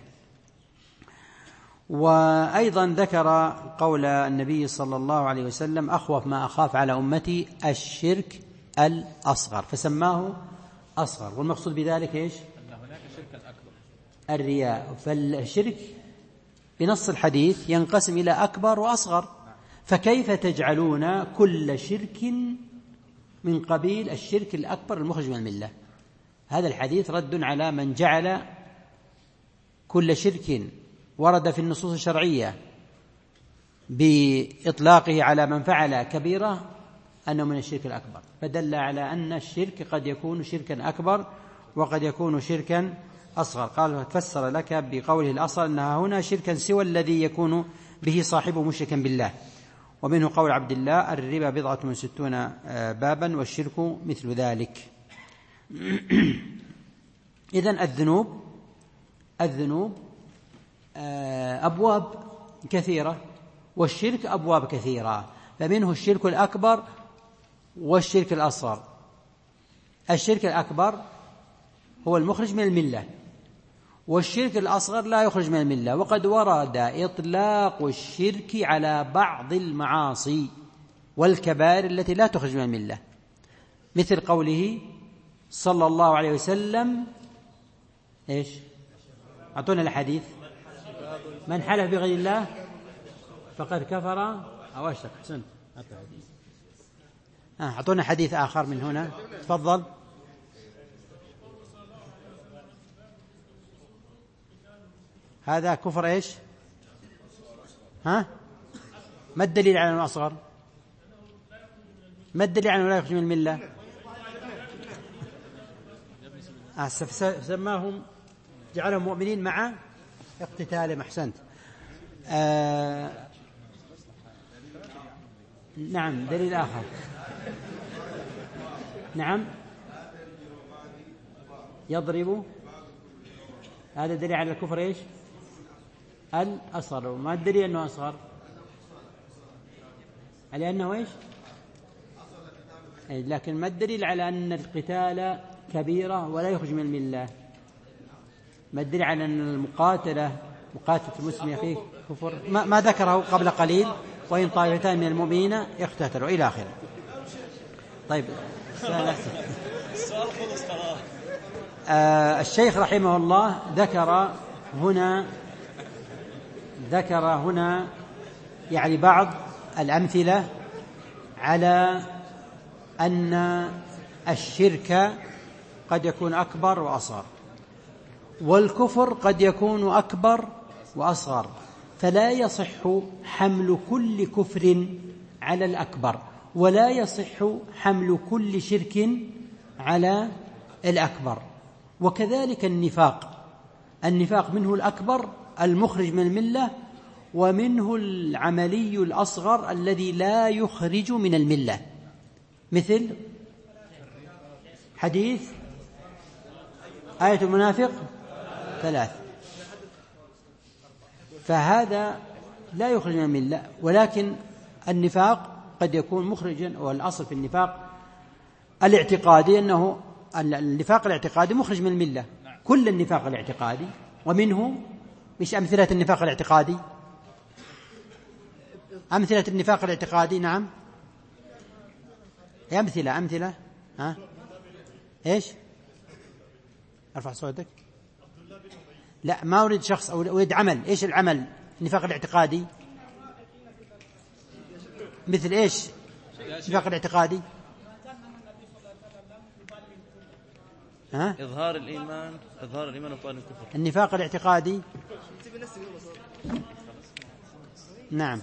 وأيضا ذكر قول النبي صلى الله عليه وسلم: أخوف ما أخاف على أمتي الشرك الأصغر، فسماه أصغر، والمقصود بذلك إيش؟ أن هناك شركا أكبر، الرياء. فالشرك بنص الحديث ينقسم إلى أكبر وأصغر، فكيف تجعلون كل شرك من قبيل الشرك الأكبر المخرج من الملة؟ هذا الحديث رد على من جعل كل شرك ورد في النصوص الشرعية بإطلاقه على من فعل كبيرة أنه من الشرك الأكبر، فدل على أن الشرك قد يكون شركا أكبر وقد يكون شركا أصغر. قال: فسر لك بقوله الأصل أنها هنا شركا سوى الذي يكون به صاحبه مشركا بالله. ومنه قول عبد الله: الربا بضعة من ستون بابا والشرك مثل ذلك. إذن الذنوب الذنوب أبواب كثيرة، والشرك أبواب كثيرة، فمنه الشرك الأكبر والشرك الأصغر. الشرك الأكبر هو المخرج من الملة، والشرك الأصغر لا يخرج من الملة. وقد ورد إطلاق الشرك على بعض المعاصي والكبائر التي لا تخرج من الملة، مثل قوله صلى الله عليه وسلم: إيش؟ أعطونا الحديث: من حلف بغير الله فقد كفر أو أشرك. أحسنت. أعطونا حديث آخر من هنا، تفضل. هذا كفر إيش؟ ها؟ ما الدليل على أنه أصغر؟ ما الدليل على أنه لا يخرج من الملة؟ سماهم جعلهم مؤمنين مع اقتتالهم. أحسنت. آه نعم، دليل آخر. نعم، يضرب، هذا دليل على الكفر إيش؟ الأصغر. ما الدليل أنه أصغر؟ على أنه إيش؟ لكن ما الدليل على أن القتال كبيرة ولا يخرج من الملة؟ ما الدليل على أن المقاتلة مقاتلة المسلم فيه كفر؟ ما, ما ذكره قبل قليل: وإن طائفتان من المؤمنين اقتتلوا إلى آخره. طيب، آه الشيخ رحمه الله ذكر هنا ذكر هنا يعني بعض الأمثلة على أن الشرك قد يكون أكبر وأصغر، والكفر قد يكون أكبر وأصغر، فلا يصح حمل كل كفر على الأكبر، ولا يصح حمل كل شرك على الأكبر. وكذلك النفاق، النفاق منه الأكبر المخرج من الملة، ومنه العملي الأصغر الذي لا يخرج من الملة، مثل حديث آية المنافق ثلاث، فهذا لا يخرج من الملة. ولكن النفاق قد يكون مخرجا، والأصل في النفاق الاعتقادي أنه النفاق الاعتقادي مخرج من الملة، كل النفاق الاعتقادي. ومنه مش أمثلة النفاق الاعتقادي، أمثلة النفاق الاعتقادي نعم، أمثلة أمثلة ها إيش؟ أرفع صوتك. لا، ما أريد شخص، أريد عمل. إيش العمل النفاق الاعتقادي؟ مثل إيش النفاق الاعتقادي؟ ها؟ إظهار الإيمان، إظهار الإيمان وبطن الكفر. النفاق الاعتقادي نعم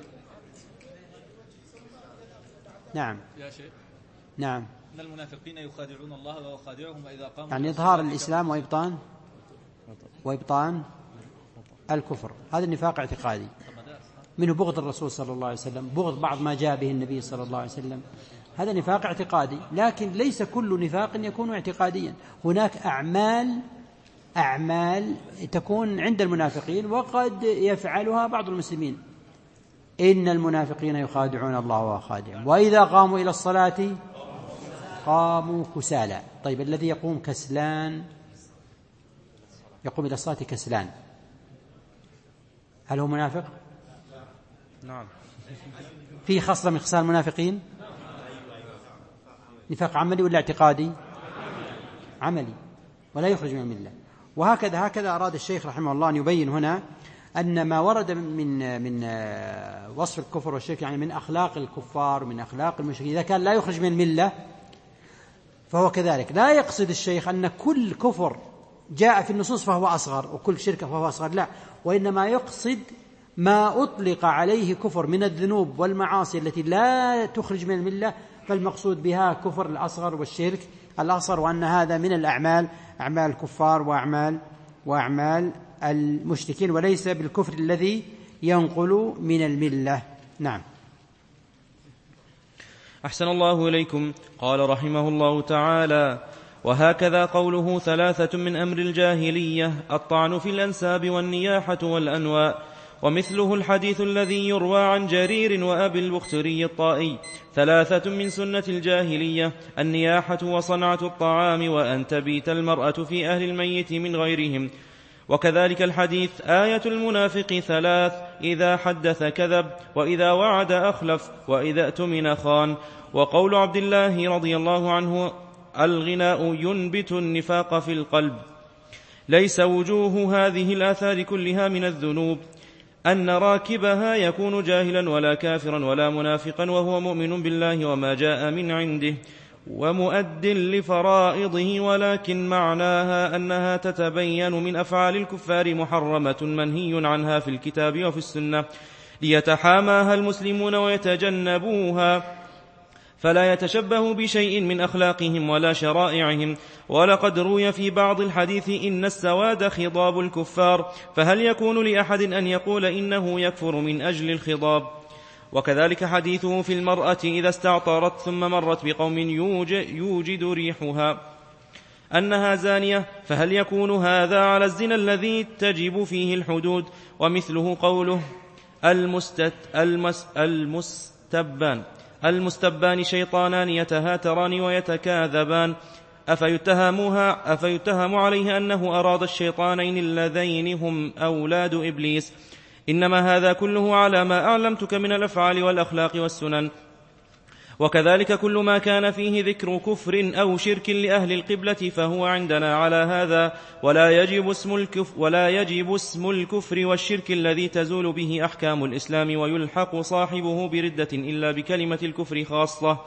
نعم يا شيخ نعم إن المنافقين يخادعون الله وهو خادعهم وإذا قاموا يعني إظهار الإسلام وإبطان وإبطان الكفر، هذا النفاق اعتقادي. منه بغض الرسول صلى الله عليه وسلم، بغض بعض ما جاء به النبي صلى الله عليه وسلم، هذا نفاق اعتقادي. لكن ليس كل نفاق يكون اعتقاديا، هناك أعمال أعمال تكون عند المنافقين وقد يفعلها بعض المسلمين. إن المنافقين يخادعون الله وهو خادعهم وإذا قاموا إلى الصلاة قاموا كسالى. طيب الذي يقوم كسلان، يقوم إلى الصلاة كسلان، هل هو منافق؟ نعم. في خصلة من خصال المنافقين؟ نفاق عملي ولا اعتقادي؟ عملي، ولا يخرج من الملة. وهكذا هكذا أراد الشيخ رحمه الله أن يبين هنا أن ما ورد من من وصف الكفر والشرك، يعني من أخلاق الكفار ومن أخلاق المشركين، إذا كان لا يخرج من الملة فهو كذلك. لا يقصد الشيخ أن كل كفر جاء في النصوص فهو أصغر وكل شرك فهو أصغر، لا، وإنما يقصد ما أطلق عليه كفر من الذنوب والمعاصي التي لا تخرج من الملة، فالمقصود بها كفر الأصغر والشرك الأصغر، وأن هذا من الأعمال، أعمال الكفار وأعمال وأعمال المشركين، وليس بالكفر الذي ينقل من الملة. نعم. أحسن الله إليكم. قال رحمه الله تعالى: وهكذا قوله ثلاثة من أمر الجاهلية الطعن في الأنساب والنياحة والأنواء. ومثله الحديث الذي يروى عن جرير وأبي البختري الطائي: ثلاثة من سنة الجاهلية النياحة وصنعة الطعام وأن تبيت المرأة في أهل الميت من غيرهم. وكذلك الحديث: آية المنافق ثلاث: إذا حدث كذب، وإذا وعد أخلف، وإذا اؤتمن خان. وقول عبد الله رضي الله عنه: الغناء ينبت النفاق في القلب. ليس وجوه هذه الآثار كلها من الذنوب أن راكبها يكون جاهلا ولا كافرا ولا منافقا وهو مؤمن بالله وما جاء من عنده ومؤد لفرائضه، ولكن معناها أنها تتبين من أفعال الكفار محرمة منهي عنها في الكتاب وفي السنة، ليتحاماها المسلمون ويتجنبوها، فلا يتشبه بشيء من أخلاقهم ولا شرائعهم. ولقد روي في بعض الحديث: إن السواد خضاب الكفار، فهل يكون لأحد أن يقول إنه يكفر من أجل الخضاب؟ وكذلك حديثه في المرأة إذا استعطرت ثم مرت بقوم يوجد ريحها أنها زانية، فهل يكون هذا على الزنا الذي تجب فيه الحدود؟ ومثله قوله: المست المس المستبان المستبان شيطانان يتهاتران ويتكاذبان، أفيتهمها أفيتهم عليه أنه أراد الشيطانين اللذين هم أولاد إبليس. إنما هذا كله على ما أعلمتك من الأفعال والأخلاق والسنن. وكذلك كل ما كان فيه ذكر كفر أو شرك لأهل القبلة فهو عندنا على هذا، ولا يجب اسم الكفر, ولا يجب اسم الكفر والشرك الذي تزول به أحكام الإسلام ويلحق صاحبه بردة إلا بكلمة الكفر خاصة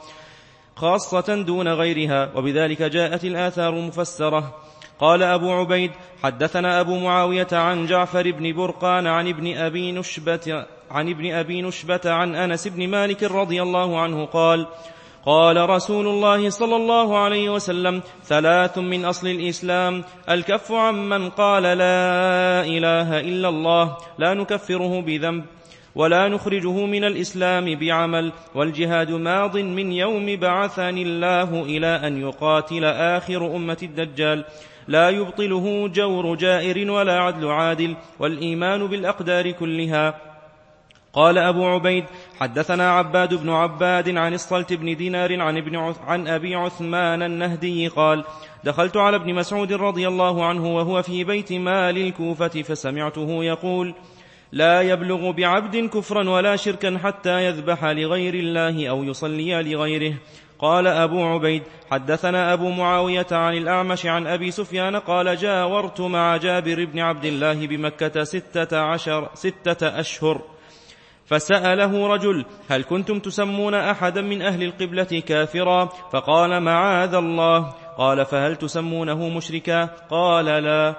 خاصة دون غيرها، وبذلك جاءت الآثار مفسرة. قال أبو عبيد: حدثنا أبو معاوية عن جعفر بن برقان عن ابن أبي نشبة عن ابن أبي نشبة عن أنس بن مالك رضي الله عنه قال: قال رسول الله صلى الله عليه وسلم: ثلاث من أصل الإسلام: الكف عمن قال لا إله إلا الله لا نكفره بذنب ولا نخرجه من الإسلام بعمل، والجهاد ماض من يوم بعثني الله إلى أن يقاتل آخر أمة الدجال، لا يبطله جور جائر ولا عدل عادل، والإيمان بالأقدار كلها. قال أبو عبيد: حدثنا عباد بن عباد عن الصلت بن دينار عن, ابن عث... عن أبي عثمان النهدي قال: دخلت على ابن مسعود رضي الله عنه وهو في بيت مال الكوفة فسمعته يقول: لا يبلغ بعبد كفرا ولا شركا حتى يذبح لغير الله أو يصلي لغيره. قال أبو عبيد: حدثنا أبو معاوية عن الأعمش عن أبي سفيان قال: جاورت مع جابر بن عبد الله بمكة ستة, عشر ستة أشهر، فسأله رجل: هل كنتم تسمون أحدا من أهل القبلة كافرا؟ فقال: معاذ الله. قال: فهل تسمونه مشركا؟ قال: لا.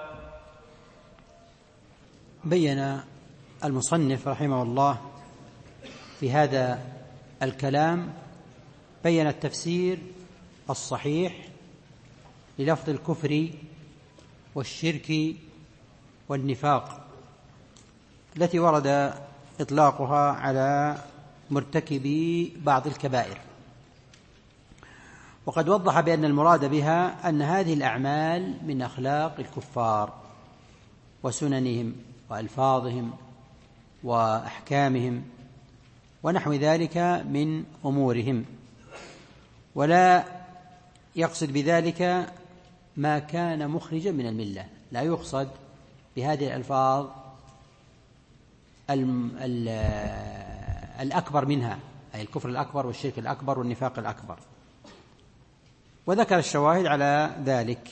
بين المصنف رحمه الله في هذا الكلام بين التفسير الصحيح للفظ الكفر والشرك والنفاق التي ورد إطلاقها على مرتكبي بعض الكبائر، وقد وضح بأن المراد بها أن هذه الأعمال من أخلاق الكفار وسننهم وألفاظهم وأحكامهم ونحو ذلك من أمورهم، ولا يقصد بذلك ما كان مخرجا من الملة. لا يقصد بهذه الألفاظ الأكبر منها، أي الكفر الأكبر والشرك الأكبر والنفاق الأكبر. وذكر الشواهد على ذلك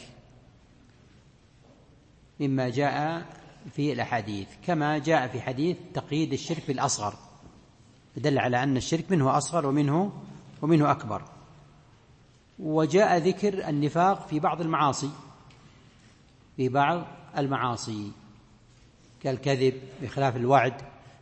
مما جاء في الأحاديث، كما جاء في حديث تقييد الشرك بالأصغر، دل على أن الشرك منه أصغر ومنه ومنه أكبر. وجاء ذكر النفاق في بعض المعاصي في بعض المعاصي كالكذب بخلاف الوعد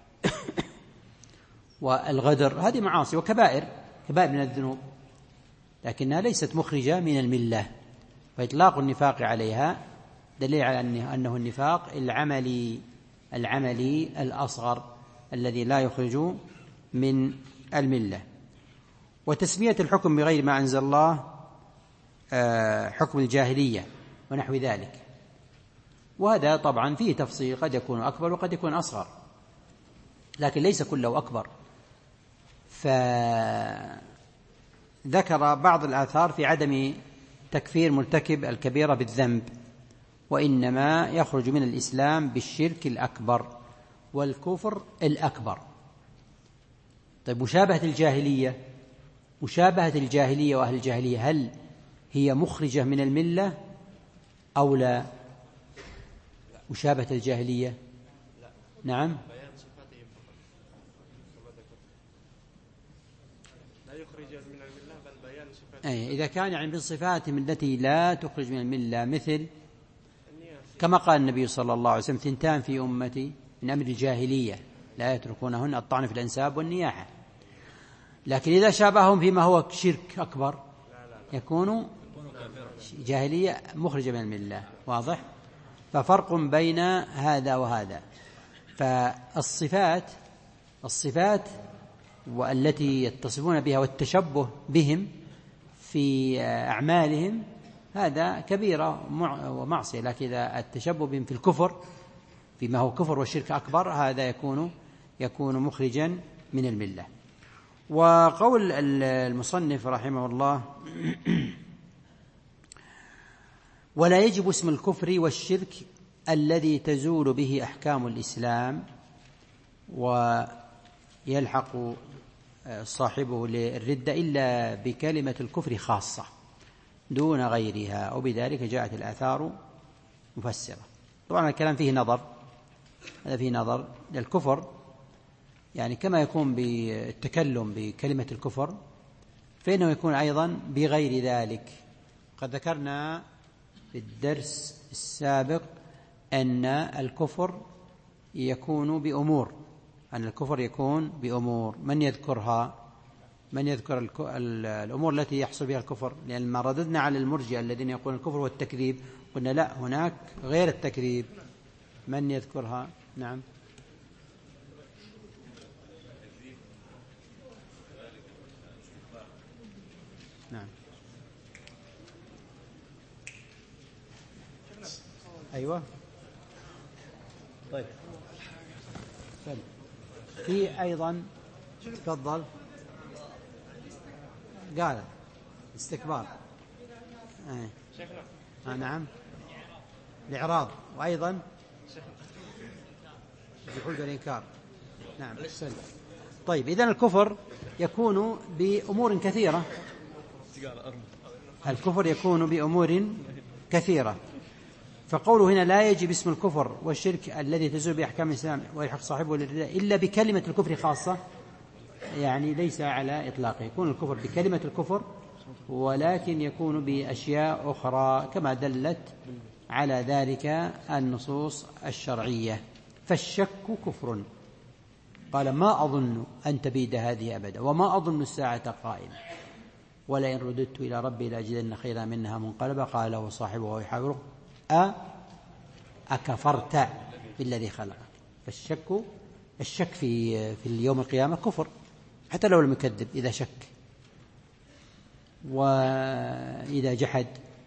والغدر، هذه معاصي وكبائر كبائر من الذنوب، لكنها ليست مخرجة من الملة، فإطلاق النفاق عليها دليل على أنه النفاق العملي العملي الأصغر الذي لا يخرج من الملة. وتسمية الحكم بغير ما أنزل الله حكم الجاهلية ونحو ذلك، وهذا طبعا فيه تفصيل، قد يكون أكبر وقد يكون أصغر، لكن ليس كله أكبر. فذكر بعض الآثار في عدم تكفير مرتكب الكبيرة بالذنب، وإنما يخرج من الإسلام بالشرك الأكبر والكفر الأكبر. طيب، مشابهة الجاهلية مشابهة الجاهلية وأهل الجاهلية هل هي مخرجة من الملة أو لا؟ مشابهة الجاهلية لا. نعم، بيان صفاتهم لا يخرج من الملة بل بيان صفاتهم. أي إذا كان يعني من صفاتهم التي لا تخرج من الملة، مثل كما قال النبي صلى الله عليه وسلم: ثنتان في أمتي من أمر الجاهلية لا يتركونهن، الطعن في الأنساب والنياحة. لكن إذا شابههم فيما هو شرك أكبر يكون جاهلية مخرجة من الملة. واضح؟ ففرق بين هذا وهذا. فالصفات الصفات والتي يتصفون بها والتشبه بهم في أعمالهم هذا كبيرة ومعصية، لكن إذا التشبه بهم في الكفر فيما هو كفر والشرك أكبر هذا يكون يكون مخرجا من الملة. وقول المصنف رحمه الله: ولا يجب اسم الكفر والشرك الذي تزول به أحكام الإسلام ويلحق صاحبه للردة إلا بكلمة الكفر خاصة دون غيرها، وبذلك جاءت الآثار مفسرة. طبعا الكلام فيه نظر، هذا فيه نظر. الكفر يعني كما يكون بالتكلم بكلمة الكفر فإنه يكون أيضا بغير ذلك. قد ذكرنا في الدرس السابق أن الكفر يكون بأمور أن الكفر يكون بأمور من يذكرها؟ من يذكر الأمور التي يحصل بها الكفر؟ لأن ما رددنا على المرجئة الذين يقولون الكفر والتكذيب قلنا لا، هناك غير التكذيب. من يذكرها؟ نعم. نعم. أيوة. طيب. في أيضا تفضل. قال استكبار. آه. آه نعم. الإعراض، وأيضا الجحود والإنكار. نعم. طيب، إذن الكفر يكون بأمور كثيرة. الكفر يكون بأمور كثيرة، فقوله هنا لا يجب اسم الكفر والشرك الذي تزول بأحكام الإسلام ويلحق صاحبه إلا بكلمة الكفر خاصة، يعني ليس على إطلاقه. يكون الكفر بكلمة الكفر، ولكن يكون بأشياء أخرى كما دلت على ذلك النصوص الشرعية. فالشك كفر. قال ما أظن أن تبيد هذه أبدا، وما أظن الساعة قائمة، ولئن رددت إلى ربي لأجدن خيرا منها منقلبا. قال له صاحبه وهو يحاوره أ أكفرت بالذي خلقك. فالشك الشك في في اليوم القيامة كفر، حتى لو لم يكذب إذا شك وإذا جحد.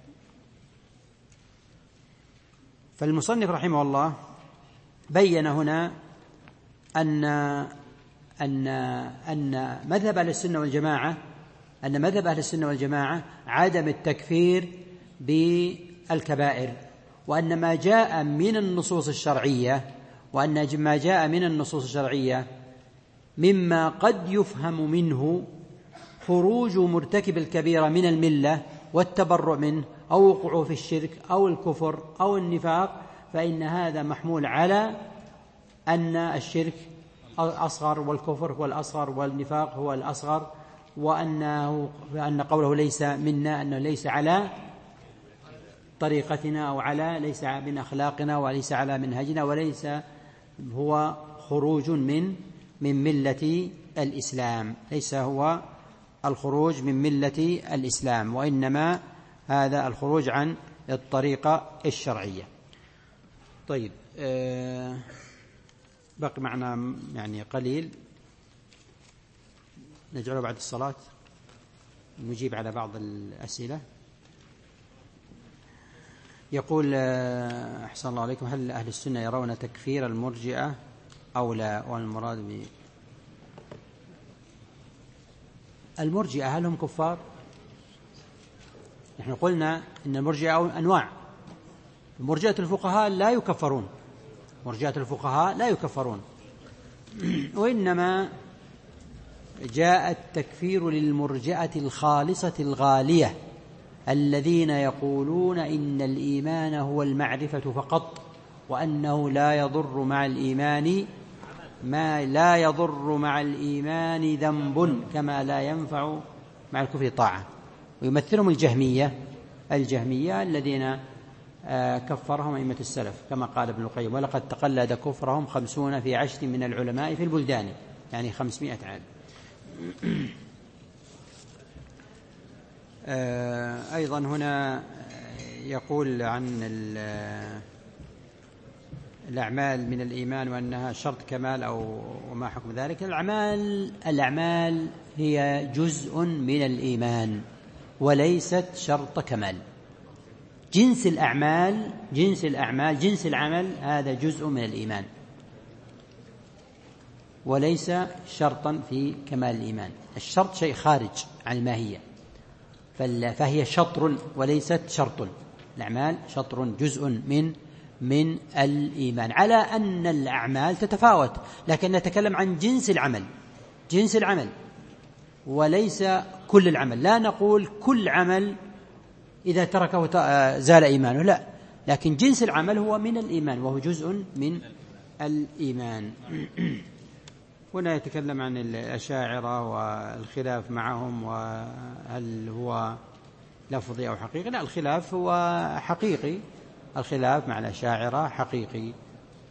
فالمصنف رحمه الله بين هنا أن أن أن مذهب أهل السنة والجماعة أن مذهب أهل السنة والجماعة عدم التكفير بالكبائر، وأن ما جاء من النصوص الشرعية وأن ما جاء من النصوص الشرعية مما قد يفهم منه خروج مرتكب الكبيرة من الملة والتبرؤ منه، أو وقوعه في الشرك أو الكفر أو النفاق، فإن هذا محمول على أن الشرك أصغر والكفر هو الأصغر والنفاق هو الأصغر، وأنه أن قوله ليس منا أنه ليس على طريقتنا أو على ليس من أخلاقنا وليس على منهجنا، وليس هو خروج من من ملة الإسلام، ليس هو الخروج من ملة الإسلام، وإنما هذا الخروج عن الطريقة الشرعية. طيب، آه بقي معنا يعني قليل نجعله بعد الصلاة نجيب على بعض الأسئلة. يقول أحسن الله عليكم: هل أهل السنة يرون تكفير المرجئة أو لا؟ والمراد ب المرجئة هل هم كفار؟ نحن قلنا إن المرجئة أنواع. مرجئة الفقهاء لا يكفرون، مرجئة الفقهاء لا يكفرون، وإنما جاء التكفير للمرجئة الخالصة الغالية الذين يقولون إن الإيمان هو المعرفة فقط، وأنه لا يضر مع الإيمان ما لا يضر مع الإيمان ذنب كما لا ينفع مع الكفر طاعة. ويمثلهم الجهمية الجهمية الذين كفرهم أئمة السلف كما قال ابن القيم: ولقد تقلد كفرهم خمسون في عشر من العلماء في البلدان، يعني خمسمائة عام. أيضا هنا يقول عن الأعمال من الإيمان وأنها شرط كمال أو وما حكم ذلك. الأعمال الأعمال هي جزء من الإيمان وليست شرط كمال. جنس الأعمال جنس الأعمال جنس العمل هذا جزء من الإيمان وليس شرطا في كمال الإيمان. الشرط شيء خارج عن الماهية، فهي شطر وليست شرط. الأعمال شطر جزء من من الإيمان، على أن الأعمال تتفاوت، لكن نتكلم عن جنس العمل جنس العمل وليس كل العمل. لا نقول كل عمل إذا تركه زال إيمانه، لا، لكن جنس العمل هو من الإيمان وهو جزء من الإيمان. هنا يتكلم عن الأشاعرة والخلاف معهم، وهل هو لفظي أو حقيقي؟ لا، الخلاف هو حقيقي، الخلاف مع الأشاعرة حقيقي،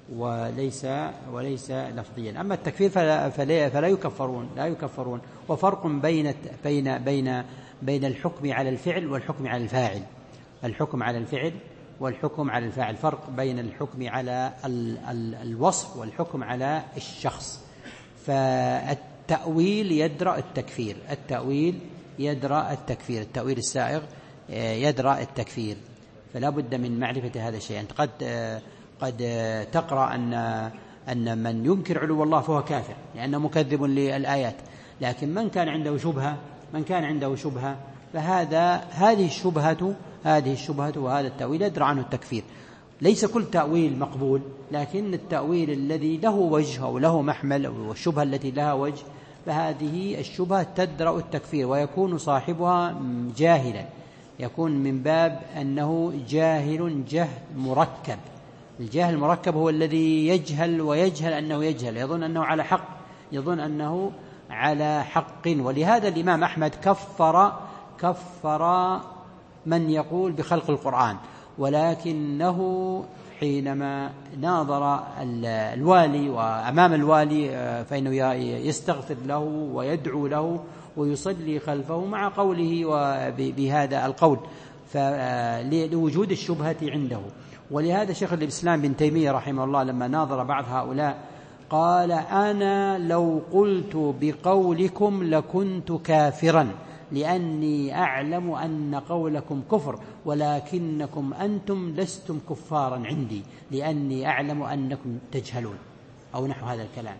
وليس وليس لفظيا. أما التكفير فلا, فلا, فلا يكفرون لا يكفرون وفرق بين بين بين بين الحكم على الفعل والحكم على الفاعل. الحكم على الفعل والحكم على الفاعل، فرق بين الحكم على ال ال الوصف والحكم على الشخص. فالتأويل يدرأ التكفير، التأويل يدرأ التكفير، التأويل السائغ يدرأ التكفير. فلا بد من معرفة هذا الشيء. أنت قد قد تقرأ أن أن من ينكر علو الله فهو كافر لأنه مكذب للآيات، لكن من كان عنده شبهة من كان عنده شبهة فهذا هذه الشبهة هذه الشبهة وهذا التأويل يدرأ عنه التكفير. ليس كل تأويل مقبول، لكن التأويل الذي له وجه أو له محمل أو الشبهة التي لها وجه فهذه الشبهة تدرأ التكفير، ويكون صاحبها جاهلا، يكون من باب أنه جاهل جهل مركب. الجهل المركب هو الذي يجهل ويجهل أنه يجهل، يظن أنه على حق يظن أنه على حق. ولهذا الإمام أحمد كفر كفر من يقول بخلق القرآن، ولكنه حينما ناظر الوالي وأمام الوالي فإنه يستغفر له ويدعو له ويصلي خلفه مع قوله بهذا القول لوجود الشبهة عنده. ولهذا شيخ الإسلام بن تيمية رحمه الله لما ناظر بعض هؤلاء قال: أنا لو قلت بقولكم لكنت كافرا لأني أعلم أن قولكم كفر، ولكنكم أنتم لستم كفارا عندي لأني أعلم أنكم تجهلون، أو نحو هذا الكلام.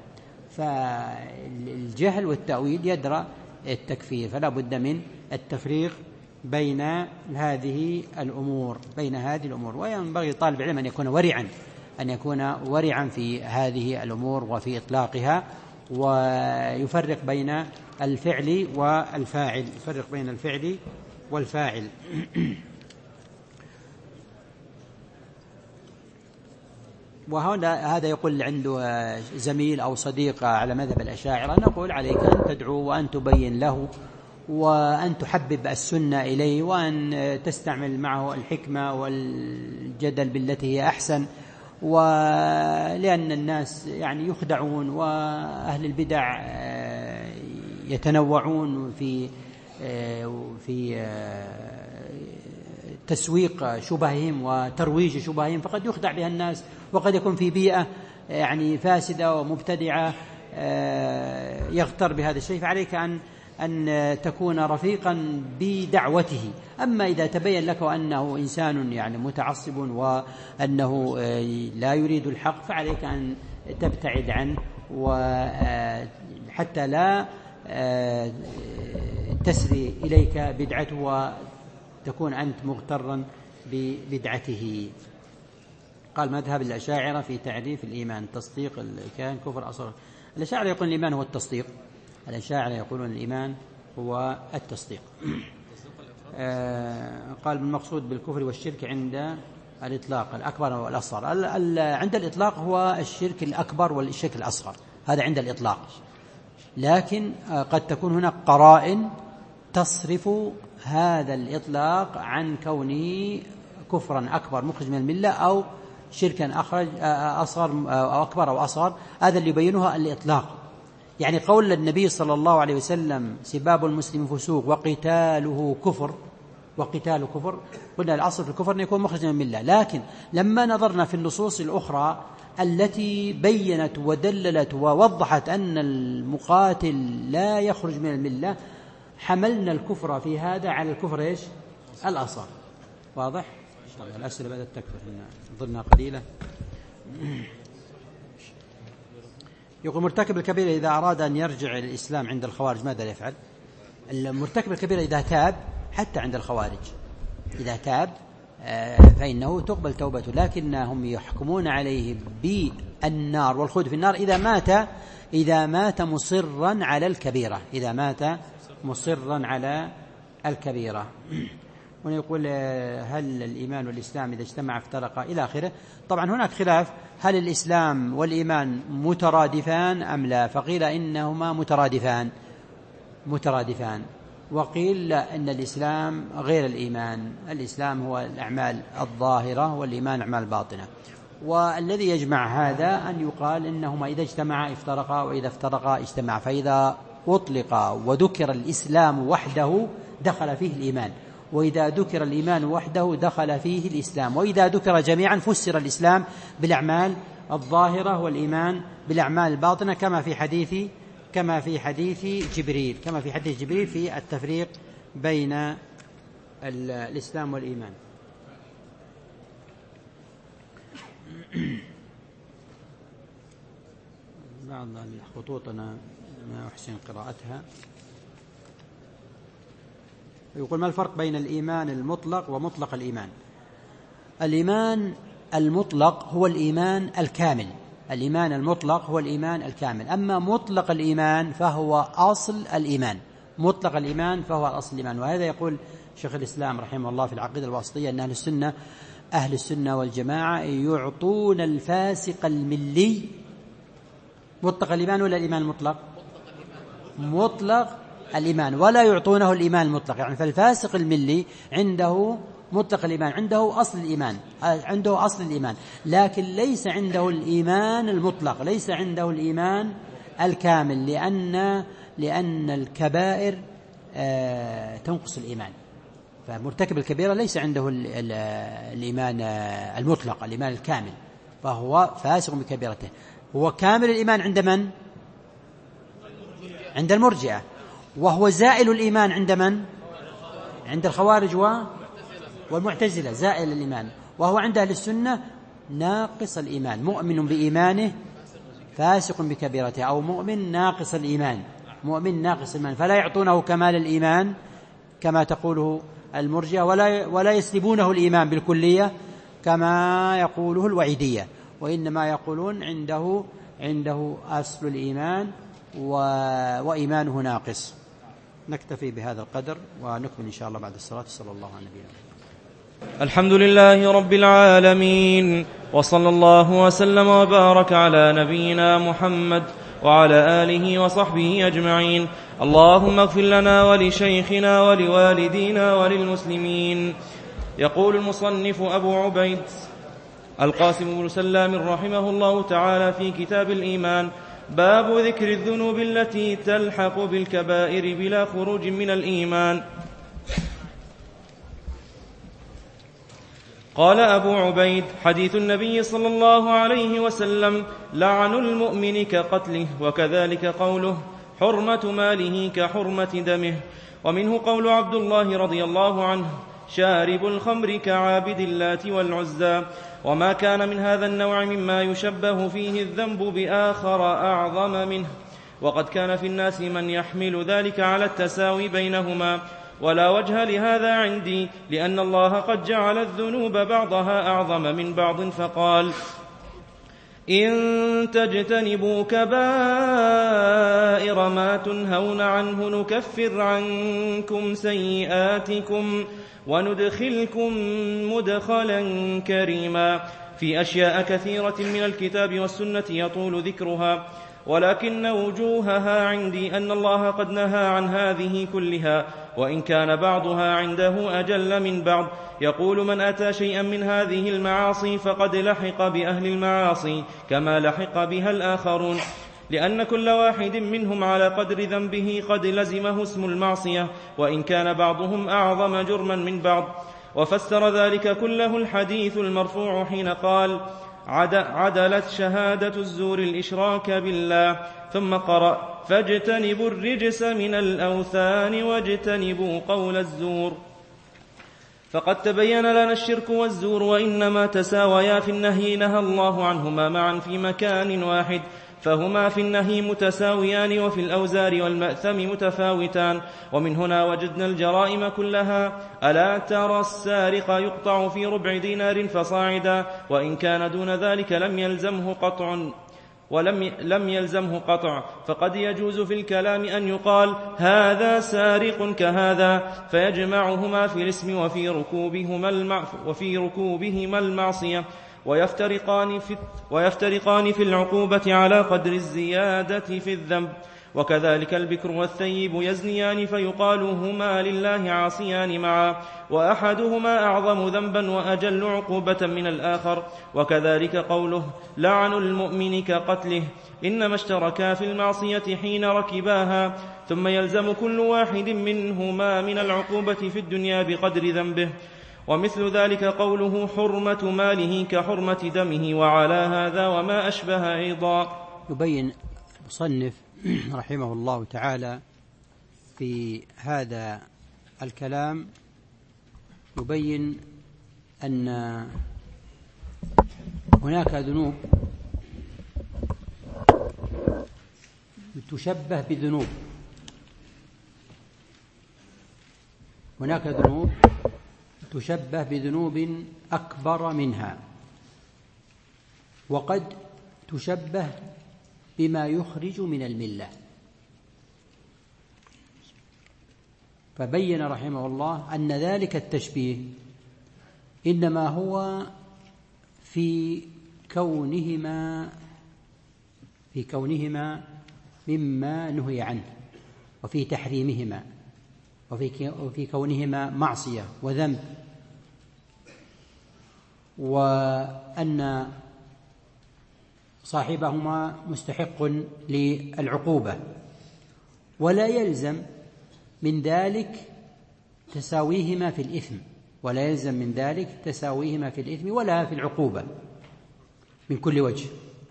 فالجهل والتأويل يدرأ التكفير، فلا بد من التفريق بين هذه الأمور بين هذه الأمور وينبغي طالب العلم أن يكون ورعا أن يكون ورعا في هذه الأمور وفي إطلاقها، ويفرق بين الفعل والفاعل يفرق بين الفعل والفاعل. وهذا هذا يقول عنده زميل أو صديق على مذهب الأشاعرة، نقول عليك أن تدعو وأن تبين له وأن تحبب السنة إليه وأن تستعمل معه الحكمة والجدل بالتي هي أحسن، ولأن الناس يعني يخدعون وأهل البدع يتنوعون في في تسويق شبههم وترويج شبههم، فقد يخدع بها الناس، وقد يكون في بيئة يعني فاسدة ومبتدعة يغتر بهذا الشيء. فعليك أن أن تكون رفيقا بدعوته. أما إذا تبين لك أنه إنسان يعني متعصب وأنه لا يريد الحق فعليك أن تبتعد عنه، وحتى لا تسري إليك بدعته وتكون أنت مغترا ببدعته. قال: مذهب الأشاعرة في تعريف الإيمان تصديق كان كفر أصغر. الأشاعرة يقولون الإيمان هو التصديق الأشاعرة يقولون الإيمان هو التصديق. آه قال: المقصود بالكفر والشرك عند الإطلاق الأكبر والأصغر. عند الإطلاق هو الشرك الأكبر والشرك الأصغر، هذا عند الإطلاق، لكن قد تكون هناك قرائن تصرف هذا الإطلاق عن كونه كفرا أكبر مخرج من الملة أو شركا أخرج أصغر أو أكبر أو أصغر. هذا اللي يبينها الإطلاق. يعني قول النبي صلى الله عليه وسلم: سباب المسلم فسوق وقتاله كفر وقتاله كفر، قلنا الأصل في الكفر أن يكون مخرجا من الملة، لكن لما نظرنا في النصوص الأخرى التي بينت ودللت ووضحت أن المقاتل لا يخرج من الملة حملنا الكفر في هذا على الكفر إيش؟ الأصغر. واضح؟ طيب الأسئلة بدأت تكثر، ظلنا قليلة. يقول: مرتكب الكبيرة إذا أراد أن يرجع الإسلام عند الخوارج ماذا يفعل؟ المرتكب الكبيرة إذا تاب حتى عند الخوارج إذا تاب فإنه تقبل توبته، لكنهم يحكمون عليه بالنار والخلود في النار إذا مات إذا مات مصرا على الكبيرة إذا مات مصرا على الكبيرة. ونقول: هل الإيمان والإسلام إذا اجتمع افترقا إلى آخره. طبعا هناك خلاف هل الإسلام والإيمان مترادفان أم لا، فقيل إنهما مترادفان مترادفان وقيل لا، إن الإسلام غير الإيمان، الإسلام هو الأعمال الظاهرة والإيمان أعمال باطنة. والذي يجمع هذا أن يقال إنهما إذا اجتمعا افترقا وإذا افترقا اجتمعا، فإذا أطلق وذكر الإسلام وحده دخل فيه الإيمان، وإذا ذكر الإيمان وحده دخل فيه الإسلام، وإذا ذكر جميعا فسر الإسلام بالأعمال الظاهرة والإيمان بالأعمال الباطنة، كما في حديث كما في حديث جبريل كما في حديث جبريل في التفريق بين الإسلام والإيمان. بعض الخطوط أنا ما أحسن قراءتها. يقول: ما الفرق بين الإيمان المطلق ومطلق الإيمان؟ الإيمان المطلق هو الإيمان الكامل الإيمان المطلق هو الإيمان الكامل أما مطلق الإيمان فهو أصل الإيمان مطلق الإيمان فهو أصل الإيمان. وهذا يقول شيخ الإسلام رحمه الله في العقيدة الواسطية أن أهل السنة أهل السنة والجماعة يعطون الفاسق الملي مطلق الإيمان ولا الإيمان المطلق؟ مطلق الإيمان، ولا يعطونه الإيمان المطلق. يعني فالفاسق الملي عنده مطلق الإيمان، عنده أصل الإيمان عنده أصل الإيمان لكن ليس عنده الإيمان المطلق، ليس عنده الإيمان الكامل، لأن لأن الكبائر آه تنقص الإيمان. فمرتكب الكبيرة ليس عنده الإيمان المطلق الإيمان الكامل، فهو فاسق بكبيرته. هو كامل الإيمان عند من؟ عند المرجئة. وهو زائل الإيمان عند من؟ عند الخوارج والمعتزلة زائل الإيمان. وهو عند أهل السنة ناقص الإيمان، مؤمن بإيمانه فاسق بكبيرته، أو مؤمن ناقص الإيمان مؤمن ناقص الإيمان، فلا يعطونه كمال الإيمان كما تقوله المرجئة، ولا ولا يسلبونه الإيمان بالكلية كما يقوله الوعيدية، وإنما يقولون عنده عنده أصل الإيمان وإيمانه ناقص. نكتفي بهذا القدر ونكمل إن شاء الله بعد الصلاة. صلى الله على نبينا. الحمد لله رب العالمين، وصلى الله وسلم وبارك على نبينا محمد وعلى آله وصحبه أجمعين. اللهم اغفر لنا ولشيخنا ولوالدينا وللمسلمين. يقول المصنف أبو عبيد القاسم بن سلام رحمه الله تعالى في كتاب الإيمان: باب ذكر الذنوب التي تلحق بالكبائر بلا خروج من الإيمان. قال أبو عبيد: حديث النبي صلى الله عليه وسلم: لعن المؤمن كقتله، وكذلك قوله: حرمة ماله كحرمة دمه. ومنه قول عبد الله رضي الله عنه: شارب الخمر كعابد اللات والعزى. وما كان من هذا النوع مما يشبه فيه الذنب بآخر أعظم منه. وقد كان في الناس من يحمل ذلك على التساوي بينهما، ولا وجه لهذا عندي، لأن الله قد جعل الذنوب بعضها أعظم من بعض، فقال: إن تجتنبوا كبائر ما تنهون عنه نكفر عنكم سيئاتكم وندخلكم مدخلا كريما. في أشياء كثيرة من الكتاب والسنة يطول ذكرها، ولكن وجوهها عندي أن الله قد نهى عن هذه كلها، وإن كان بعضها عنده أجل من بعض. يقول: من أتى شيئا من هذه المعاصي فقد لحق بأهل المعاصي كما لحق بها الآخرون، لأن كل واحد منهم على قدر ذنبه قد لزمه اسم المعصية، وإن كان بعضهم أعظم جرما من بعض. وفسر ذلك كله الحديث المرفوع حين قال: عدلت شهادة الزور الإشراك بالله، ثم قرأ: فاجتنبوا الرجس من الأوثان واجتنبوا قول الزور. فقد تبين لنا الشرك والزور، وإنما تساويا في النهي، نهى الله عنهما معا في مكان واحد، فهما في النهي متساويان، وفي الأوزار والمأثم متفاوتان. ومن هنا وجدنا الجرائم كلها. ألا ترى السارق يقطع في ربع دينار فصاعدا، وإن كان دون ذلك لم يلزمه قطع ولم لم يلزمه قطع. فقد يجوز في الكلام أن يقال: هذا سارق كهذا، فيجمعهما في الاسم وفي ركوبهما المعف وفي ركوبهما المعصية، ويفترقان في ويفترقان في العقوبة على قدر الزيادة في الذنب. وكذلك البكر والثيب يزنيان فيقال هما لله عاصيان معا، وأحدهما أعظم ذنبا وأجل عقوبة من الآخر. وكذلك قوله لعن المؤمن كقتله، إنما اشتركا في المعصية حين ركباها، ثم يلزم كل واحد منهما من العقوبة في الدنيا بقدر ذنبه. ومثل ذلك قوله حرمة ماله كحرمة دمه، وعلى هذا وما أشبه أيضا. يبين المصنف رحمه الله تعالى في هذا الكلام، يبين أن هناك ذنوب تشبه بذنوب، هناك ذنوب تشبه بذنوب أكبر منها، وقد تشبه بما يخرج من الملة. فبين رحمه الله أن ذلك التشبيه إنما هو في كونهما في كونهما مما نهي عنه، وفي تحريمهما، وفي كونهما معصية وذنب، وأن صاحبهما مستحق للعقوبة، ولا يلزم من ذلك تساويهما في الإثم ولا يلزم من ذلك تساويهما في الإثم ولا في العقوبة من كل وجه.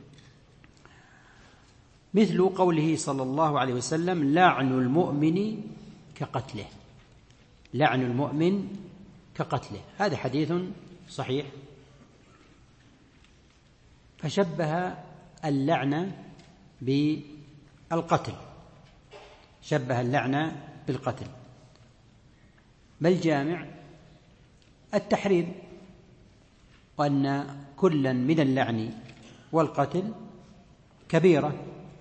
مثل قوله صلى الله عليه وسلم لعن المؤمن كقتله، لعن المؤمن كقتله، هذا حديث صحيح. فشبه اللعنة بالقتل، شبه اللعنة بالقتل، بل جامع التحريم، وأن كلا من اللعن والقتل كبيرة،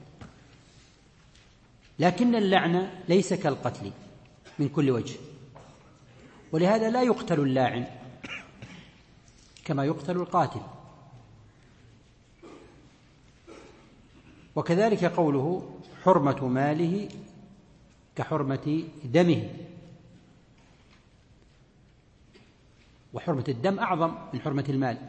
لكن اللعنة ليس كالقتل من كل وجه، ولهذا لا يقتل اللاعن كما يقتل القاتل. وكذلك قوله حرمة ماله كحرمة دمه، وحرمة الدم أعظم من حرمة المال.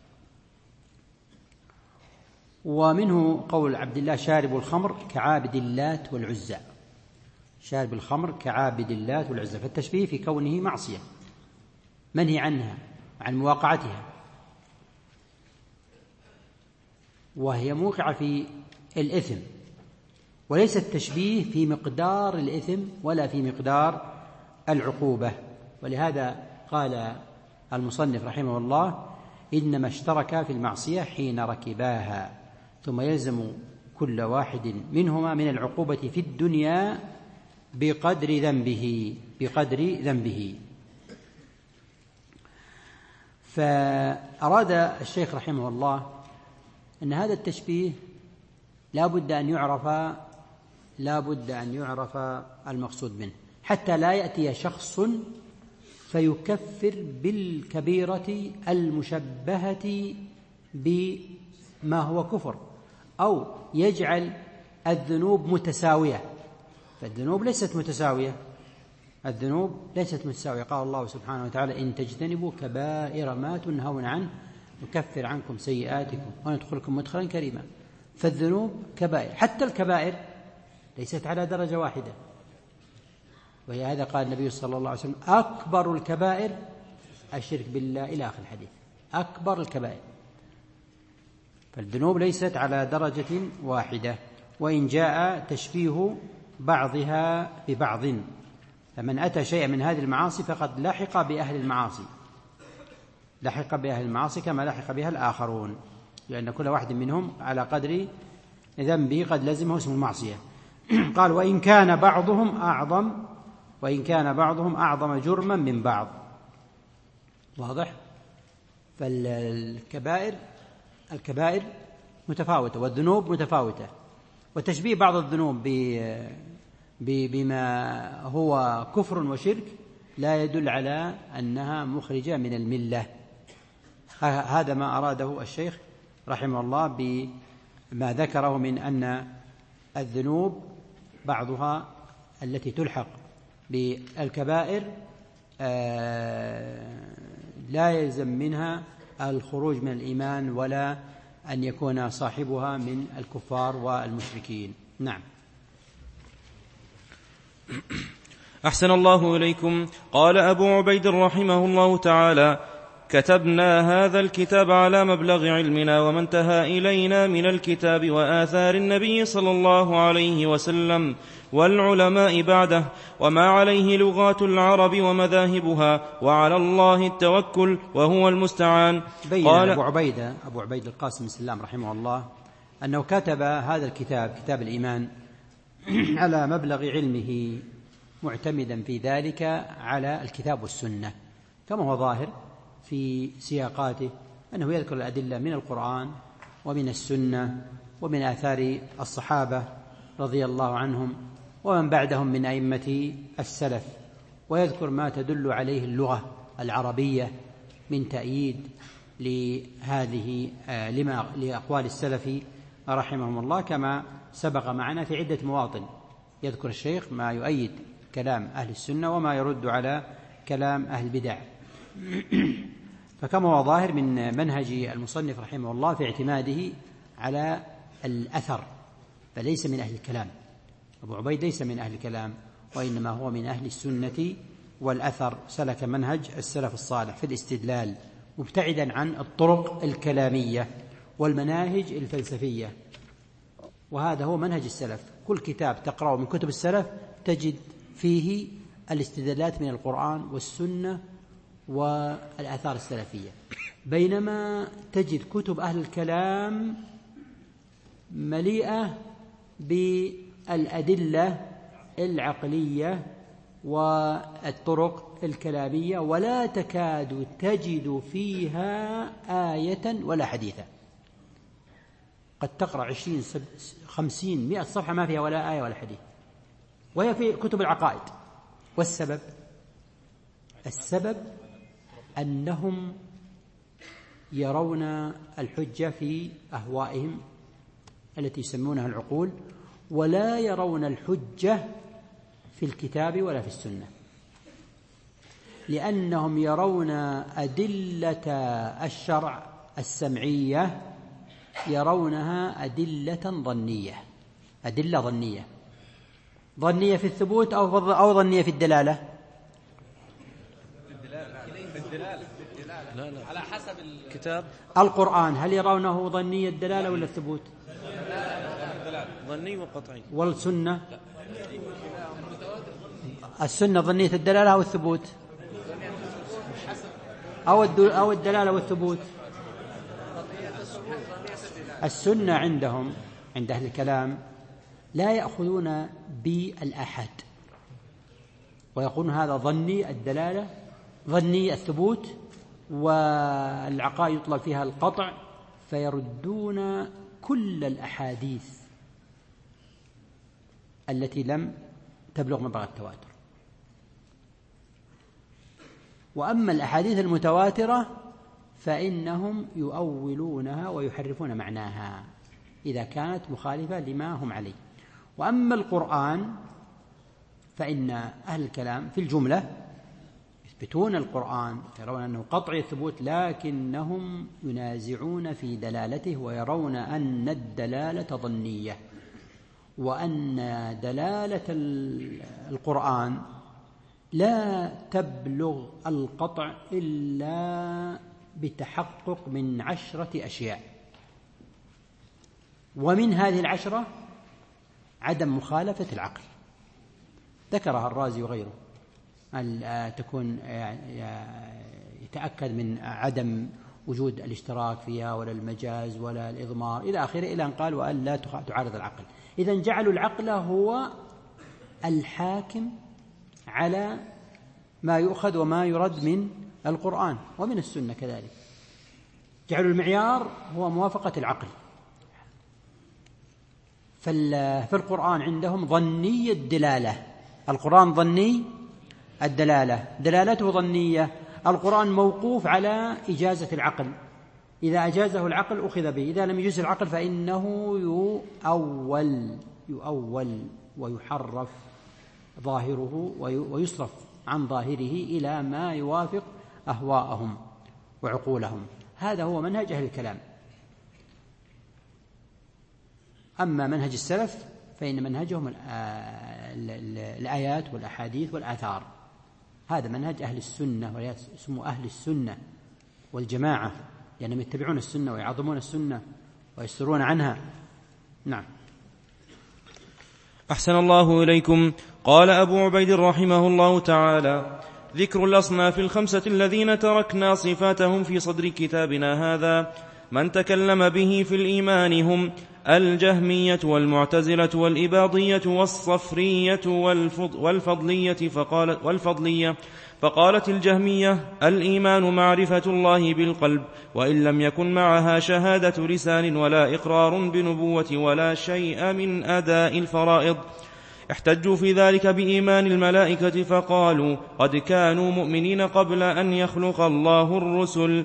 ومنه قول عبد الله شارب الخمر كعابد اللات والعزى، شارب الخمر كعابد اللات والعزى، فالتشبيه في كونه معصية منهي عنها عن مواقعتها، وهي موقعة في الإثم، وليس التشبيه في مقدار الإثم ولا في مقدار العقوبة. ولهذا قال المصنف رحمه الله إنما اشتركا في المعصية حين ركباها، ثم يلزم كل واحد منهما من العقوبة في الدنيا بقدر ذنبه بقدر ذنبه. فأراد الشيخ رحمه الله أن هذا التشبيه لا بد أن يعرف لا بد أن يعرف المقصود منه، حتى لا يأتي شخص فيكفر بالكبيرة المشبهة بما هو كفر، أو يجعل الذنوب متساوية، فالذنوب ليست متساوية، الذنوب ليست متساوية. قال الله سبحانه وتعالى إن تجتنبوا كبائر ما تنهون عنه نكفر عنكم سيئاتكم وندخلكم مدخلا كريما. فالذنوب كبائر، حتى الكبائر ليست على درجة واحدة، وهي هذا قال النبي صلى الله عليه وسلم أكبر الكبائر الشرك بالله إلى آخر الحديث، أكبر الكبائر. فالذنوب ليست على درجة واحدة، وإن جاء تشبيه بعضها ببعض، فمن أتى شيئا من هذه المعاصي فقد لحق بأهل المعاصي، لحق بأهل المعاصي كما لحق بها الآخرون، لأن كل واحد منهم على قدر ذنبه قد لزمه اسم المعصية. قال وإن كان بعضهم أعظم وإن كان بعضهم أعظم جرما من بعض. واضح؟ فالكبائر الكبائر متفاوتة والذنوب متفاوتة، وتشبيه بعض الذنوب بما هو كفر وشرك لا يدل على أنها مخرجة من الملة. هذا ما أراده الشيخ رحمه الله بما ذكره من أن الذنوب بعضها التي تلحق بالكبائر لا يلزم منها الخروج من الإيمان ولا أن يكون صاحبها من الكفار والمشركين. نعم. أحسن الله إليكم. قال أبو عبيد رحمه الله تعالى: كتبنا هذا الكتاب على مبلغ علمنا وما انتهى إلينا من الكتاب وآثار النبي صلى الله عليه وسلم والعلماء بعده، وما عليه لغات العرب ومذاهبها، وعلى الله التوكل وهو المستعان. بين قال أبو عبيدة أبو عبيد القاسم السلام رحمه الله أنه كتب هذا الكتاب كتاب الإيمان على مبلغ علمه، معتمدا في ذلك على الكتاب والسنة، كما هو ظاهر في سياقاته أنه يذكر الأدلة من القرآن ومن السنة ومن آثار الصحابة رضي الله عنهم ومن بعدهم من أئمة السلف، ويذكر ما تدل عليه اللغة العربية من تأييد لهذه لما لأقوال السلف رحمهم الله، كما سبق معنا في عدة مواطن يذكر الشيخ ما يؤيد كلام أهل السنة وما يرد على كلام أهل البدع. فكما هو ظاهر من منهج المصنف رحمه الله في اعتماده على الأثر، فليس من أهل الكلام. أبو عبيد ليس من أهل الكلام، وإنما هو من أهل السنة والأثر، سلك منهج السلف الصالح في الاستدلال، مبتعدا عن الطرق الكلامية والمناهج الفلسفية، وهذا هو منهج السلف. كل كتاب تقرأه من كتب السلف تجد فيه الاستدلالات من القرآن والسنة والآثار السلفية، بينما تجد كتب أهل الكلام مليئة بالأدلة العقلية والطرق الكلامية، ولا تكاد تجد فيها آية ولا حديثا. قد تقرأ عشرين خمسين مئة صفحة ما فيها ولا آية ولا حديث، وهي في كتب العقائد. والسبب السبب أنهم يرون الحجة في أهوائهم التي يسمونها العقول، ولا يرون الحجة في الكتاب ولا في السنة، لأنهم يرون أدلة الشرع السمعية يرونها أدلة ظنية، أدلة ظنية ظنية في الثبوت أو أو ظنية في الدلالة. لا لا. على حسب الكتاب. القرآن هل يرونه ظني الدلالة ولا الثبوت؟ ظني وقطعي. والسنة السنة ظنية الدلالة أو الثبوت أو أو الدلالة والثبوت؟ السنة عندهم عند أهل الكلام لا يأخذون بالآحاد ويقولون هذا ظني الدلالة ظني الثبوت، والعقائد يطلق فيها القطع، فيردون كل الأحاديث التي لم تبلغ مبلغ التواتر. وأما الأحاديث المتواترة فإنهم يؤولونها ويحرفون معناها إذا كانت مخالفة لما هم عليه. وأما القرآن فإن أهل الكلام في الجملة يثبتون القرآن، يرون أنه قطعي الثبوت، لكنهم ينازعون في دلالته، ويرون أن الدلالة ظنية، وأن دلالة القرآن لا تبلغ القطع إلا بتحقق من عشرة أشياء، ومن هذه العشرة عدم مخالفة العقل، ذكرها الرازي وغيره، أن تكون يتأكد من عدم وجود الاشتراك فيها ولا المجاز ولا الإضمار إلى آخره، إلى أن قال وأن لا تعارض العقل. إذن جعلوا العقل هو الحاكم على ما يؤخذ وما يرد من القرآن ومن السنة كذلك، جعلوا المعيار هو موافقة العقل. في القرآن عندهم ظني الدلالة، القرآن ظني الدلالة، دلالته ظنية، القرآن موقوف على إجازة العقل، إذا أجازه العقل أخذ به، إذا لم يجز العقل فإنه يؤول يؤول ويحرف ظاهره ويصرف عن ظاهره إلى ما يوافق أهواءهم وعقولهم. هذا هو منهج أهل الكلام. أما منهج السلف فإن منهجهم الآيات والأحاديث والآثار. هذا منهج أهل السنة، ويسمى أهل السنة والجماعة، لأنهم يتبعون السنة ويعظمون السنة ويسرون عنها. نعم. أحسن الله إليكم. قال أبو عبيد رحمه الله تعالى: ذكر الأصناف الخمسة الذين تركنا صفاتهم في صدر كتابنا هذا من تكلم به في الإيمان هم الجهمية والمعتزلة والإباضية والصفرية والفضلية. فقالت, والفضلية فقالت الجهمية: الإيمان معرفة الله بالقلب، وإن لم يكن معها شهادة لسان ولا إقرار بنبوة ولا شيء من أداء الفرائض. احتجوا في ذلك بإيمان الملائكة فقالوا: قد كانوا مؤمنين قبل أن يخلق الله الرسل.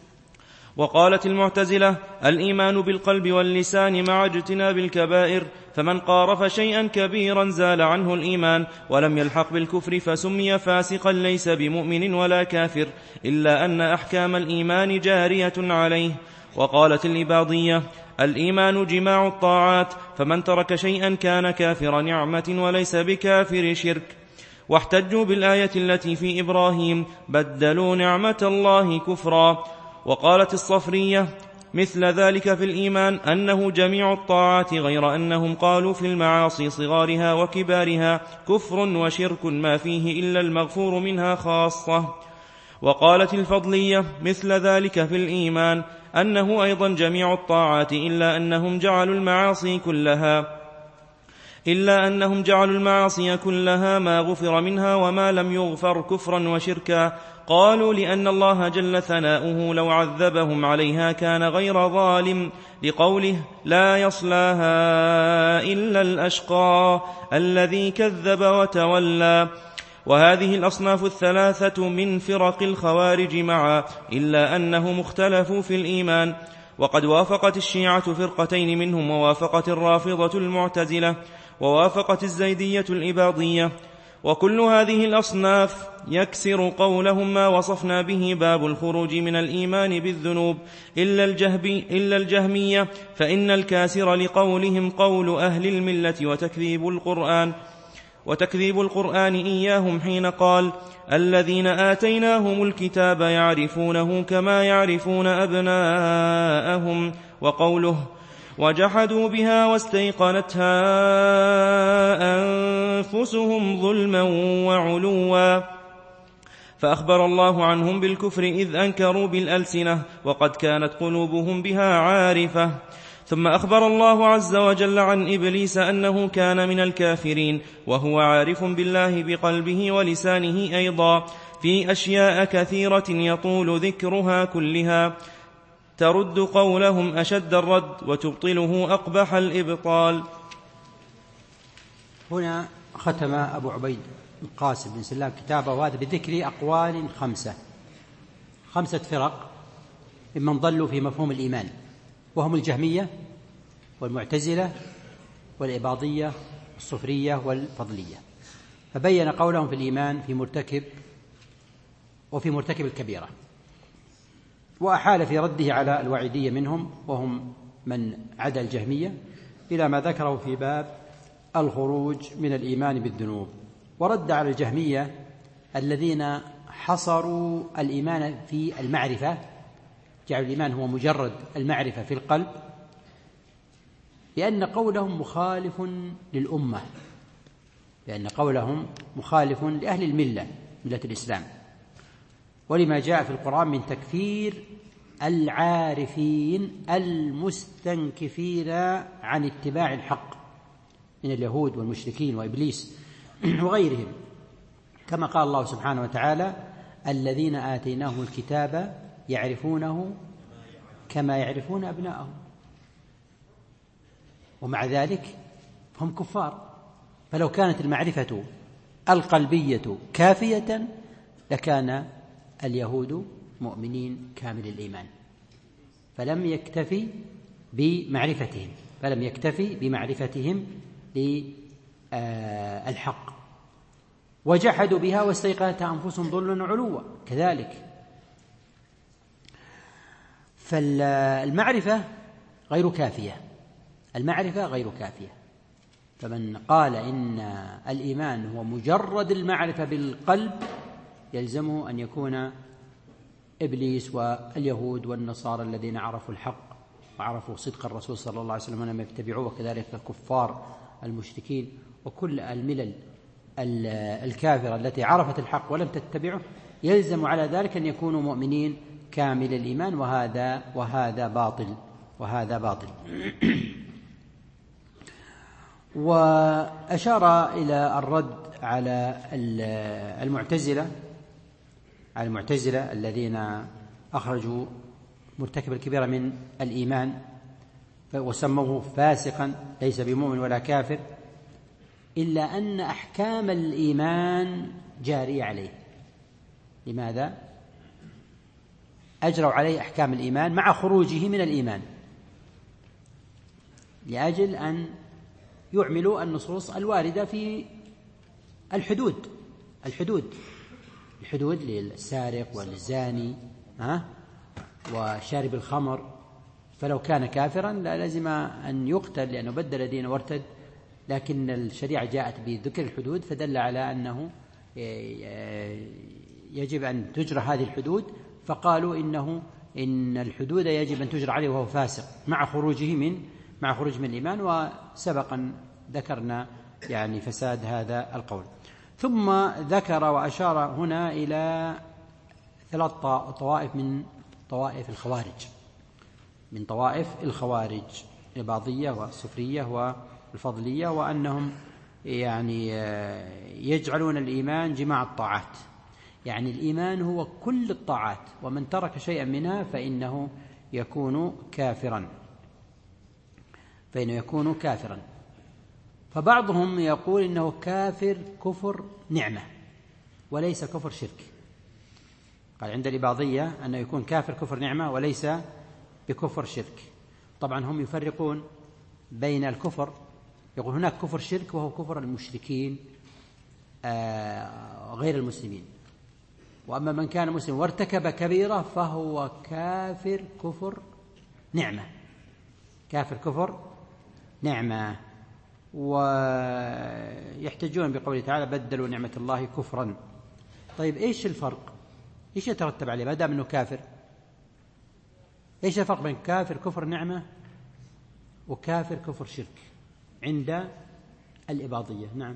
وقالت المعتزلة: الإيمان بالقلب واللسان مع اجتناب الكبائر، فمن قارف شيئا كبيرا زال عنه الإيمان ولم يلحق بالكفر فسمي فاسقا ليس بمؤمن ولا كافر، إلا أن أحكام الإيمان جارية عليه. وقالت الإباضية: الإيمان جماع الطاعات، فمن ترك شيئا كان كافر نعمة وليس بكافر شرك. واحتجوا بالآية التي في إبراهيم: بدلوا نعمة الله كفرا. وقالت الصفرية: مثل ذلك في الإيمان أنه جميع الطاعات، غير أنهم قالوا في المعاصي صغارها وكبارها كفر وشرك ما فيه إلا المغفور منها خاصة. وقالت الفضلية: مثل ذلك في الإيمان أنه أيضا جميع الطاعات، إلا أنهم جعلوا المعاصي كلها إلا أنهم جعلوا المعاصي كلها ما غفر منها وما لم يغفر كفرا وشركا. قالوا: لأن الله جل ثناؤه لو عذبهم عليها كان غير ظالم، لقوله: لا يصلاها إلا الأشقى الذي كذب وتولى. وهذه الأصناف الثلاثة من فرق الخوارج معا، إلا أنهم اختلفوا في الإيمان. وقد وافقت الشيعة فرقتين منهم، ووافقت الرافضة المعتزلة، ووافقت الزيدية الإباضية. وكل هذه الأصناف يكسر قولهم ما وصفنا به باب الخروج من الإيمان بالذنوب، إلا, الجهبي إلا الجهمية، فإن الكاسر لقولهم قول أهل الملة وتكذيب القرآن وتكذيب القرآن إياهم حين قال: الذين آتيناهم الكتاب يعرفونه كما يعرفون أبناءهم. وقوله: وجحدوا بها واستيقنتها أنفسهم ظلما وعلوا. فأخبر الله عنهم بالكفر إذ أنكروا بالألسنة، وقد كانت قلوبهم بها عارفة. ثم أخبر الله عز وجل عن إبليس أنه كان من الكافرين، وهو عارف بالله بقلبه ولسانه أيضا في أشياء كثيرة يطول ذكرها كلها، ترد قولهم أشد الرد وتبطله أقبح الإبطال. هنا ختم أبو عبيد القاسم بن سلام كتابه هذا بذكر أقوال خمسة خمسة فرق ممن ضلوا في مفهوم الإيمان، وهم الجهمية والمعتزلة والإباضية والصفرية والفضلية. فبين قولهم في الإيمان في مرتكب وفي مرتكب الكبيرة، وأحال في رده على الوعيدية منهم وهم من عدا الجهمية إلى ما ذكره في باب الخروج من الإيمان بالذنوب. ورد على الجهمية الذين حصروا الإيمان في المعرفة، جعلوا الإيمان هو مجرد المعرفة في القلب، لأن قولهم مخالف للأمة، لأن قولهم مخالف لأهل الملة، ملة الإسلام، ولما جاء في القرآن من تكفير العارفين المستنكفين عن اتباع الحق من اليهود والمشركين وإبليس وغيرهم، كما قال الله سبحانه وتعالى: الذين آتيناهم الكتاب يعرفونه كما يعرفون أبناءهم، ومع ذلك هم كفار. فلو كانت المعرفة القلبية كافية لكان اليهود مؤمنين كامل الإيمان، فلم يكتفي بمعرفتهم فلم يكتفي بمعرفتهم الحق وجحدوا بها واستيقنتها أنفسهم ظلما وعلوا كذلك. فالمعرفة غير كافية، المعرفة غير كافية. فمن قال إن الإيمان هو مجرد المعرفة بالقلب يلزمه أن يكون إبليس واليهود والنصارى الذين عرفوا الحق وعرفوا صدق الرسول صلى الله عليه وسلم ولم يتبعوه، وكذلك الكفار المشركين وكل الملل الكافرة التي عرفت الحق ولم تتبعه، يلزم على ذلك أن يكونوا مؤمنين كامل الإيمان، وهذا وهذا باطل وهذا باطل. وأشار إلى الرد على المعتزلة على المعتزلة الذين أخرجوا مرتكب الكبيرة من الإيمان وسموه فاسقا ليس بمؤمن ولا كافر، إلا أن أحكام الإيمان جارية عليه. لماذا؟ أجروا عليه أحكام الإيمان مع خروجه من الإيمان لأجل أن يعملوا النصوص الواردة في الحدود الحدود الحدود للسارق والزاني ها وشارب الخمر، فلو كان كافرا لا لازم أن يقتل لأنه بدل دينه وارتد، لكن الشريعة جاءت بذكر الحدود فدل على أنه يجب أن تجرى هذه الحدود، فقالوا إنه إن الحدود يجب أن تجرى عليه وهو فاسق مع خروجه من مع خروج من الإيمان، وسبقا ذكرنا يعني فساد هذا القول. ثم ذكر وأشار هنا إلى ثلاث طوائف من طوائف الخوارج من طوائف الخوارج الإباضية والسفرية والفضلية، وأنهم يعني يجعلون الإيمان جماع الطاعات، يعني الإيمان هو كل الطاعات، ومن ترك شيئا منها فإنه يكون كافرا فإنه يكون كافرا. فبعضهم يقول إنه كافر كفر نعمة وليس كفر شرك. قال عند الإباضية أنه يكون كافر كفر نعمة وليس بكفر شرك. طبعا هم يفرقون بين الكفر، يقول هناك كفر شرك وهو كفر المشركين آه غير المسلمين، وأما من كان مسلم وارتكب كبيرة فهو كافر كفر نعمة كافر كفر نعمة. ويحتجون بقوله تعالى بدلوا نعمة الله كفرا. طيب إيش الفرق؟ إيش يترتب عليه ما دام أنه كافر؟ إيش الفرق بين كافر كفر نعمة وكافر كفر شرك عند الإباضية؟ نعم.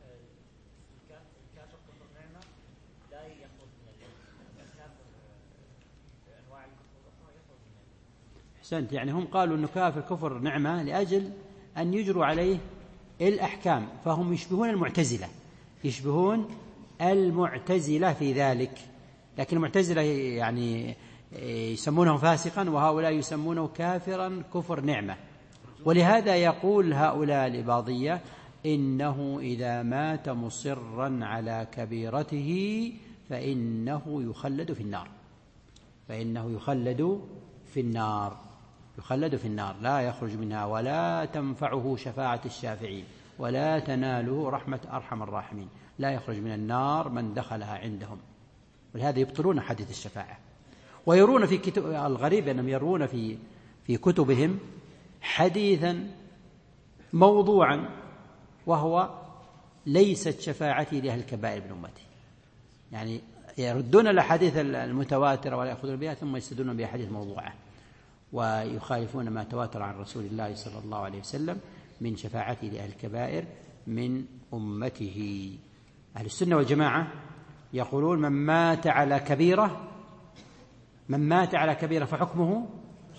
كافر كفر نعمة لا يخرج من الكافر أنواع الكفر الأخرى يخرج منه. أحسنت، يعني هم قالوا أنه كافر كفر نعمة لأجل أن يجروا عليه الأحكام، فهم يشبهون المعتزلة يشبهون المعتزلة في ذلك، لكن المعتزلة يعني يسمونه فاسقا وهؤلاء يسمونه كافرا كفر نعمة. ولهذا يقول هؤلاء الإباضية إنه إذا مات مصرا على كبيرته فإنه يخلد في النار فإنه يخلد في النار يخلد في النار لا يخرج منها ولا تنفعه شفاعة الشافعين ولا تناله رحمة أرحم الراحمين. لا يخرج من النار من دخلها عندهم. ولهذا يبطلون حديث الشفاعة ويرون في كتب الغريب أنهم يرون في في كتبهم حديثا موضوعا وهو ليست شفاعتي لأهل الكبائر من أمتي، يعني يردون الأحاديث المتواترة ولا يأخذون بها ثم يستدلون بأحاديث موضوعة ويخالفون ما تواتر عن رسول الله صلى الله عليه وسلم من شفاعته لأهل الكبائر من أمته. أهل السنة والجماعة يقولون من مات على كبيرة من مات على كبيرة فحكمه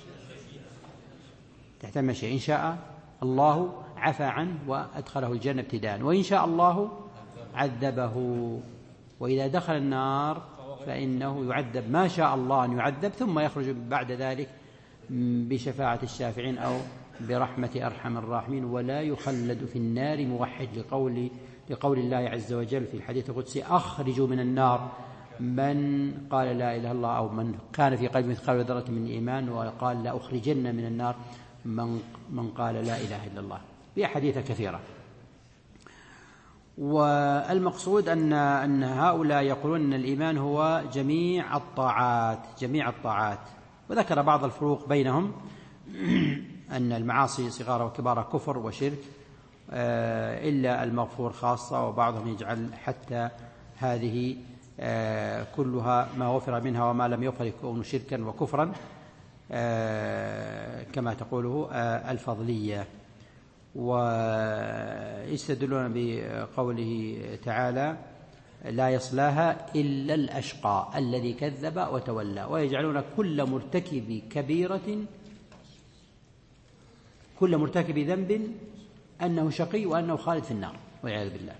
تحت المشيئة، إن شاء الله عفى عنه وأدخله الجنة ابتداء، وإن شاء الله عذبه، وإذا دخل النار فإنه يعذب ما شاء الله أن يعذب ثم يخرج بعد ذلك بشفاعة الشافعين أو برحمة أرحم الراحمين، ولا يخلد في النار موحد لقول لقول الله عز وجل في الحديث القدسي أخرجوا من النار من قال لا إله إلا الله أو من كان في قلبه مثقال ذرة من إيمان وقال لا أخرجن من النار من من قال لا إله إلا الله، بأحاديث كثيرة. والمقصود أن أن هؤلاء يقولون أن الإيمان هو جميع الطاعات جميع الطاعات وذكر بعض الفروق بينهم أن المعاصي صغار وكبار كفر وشرك إلا المغفور خاصة، وبعضهم يجعل حتى هذه كلها ما غفر منها وما لم يغفر يكون شركا وكفرا كما تقوله الفضلية. ويستدلون بقوله تعالى لا يصلاها إلا الأشقى الذي كذب وتولى، ويجعلون كل مرتكب كبيرة كل مرتكب ذنب أنه شقي وأنه خالد في النار والعياذ بالله.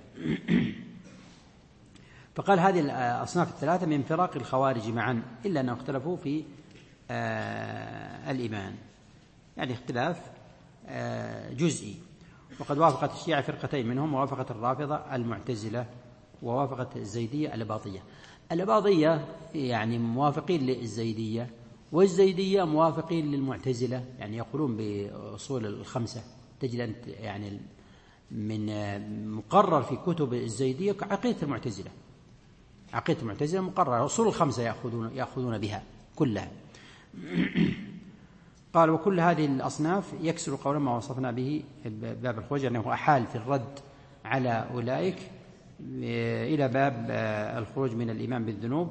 فقال هذه الأصناف الثلاثة من فرق الخوارج معا، إلا أنهم اختلفوا في آه الإيمان، يعني اختلاف آه جزئي. وقد وافقت الشيعة فرقتين منهم، ووافقت الرافضة المعتزلة، ووافقت الزيدية الإباضية. الإباضية يعني موافقين للزيدية، والزيدية موافقين للمعتزلة، يعني يقولون بأصول الخمسة. تجد أنت يعني من مقرر في كتب الزيدية عقيدة المعتزلة، عقيدة المعتزلة مقررة، أصول الخمسة يأخذون يأخذون بها كلها. قال وكل هذه الأصناف يكسر قولا ما وصفنا به باب الخروج، أنه يعني أحال في الرد على أولئك إلى باب الخروج من الإيمان بالذنوب،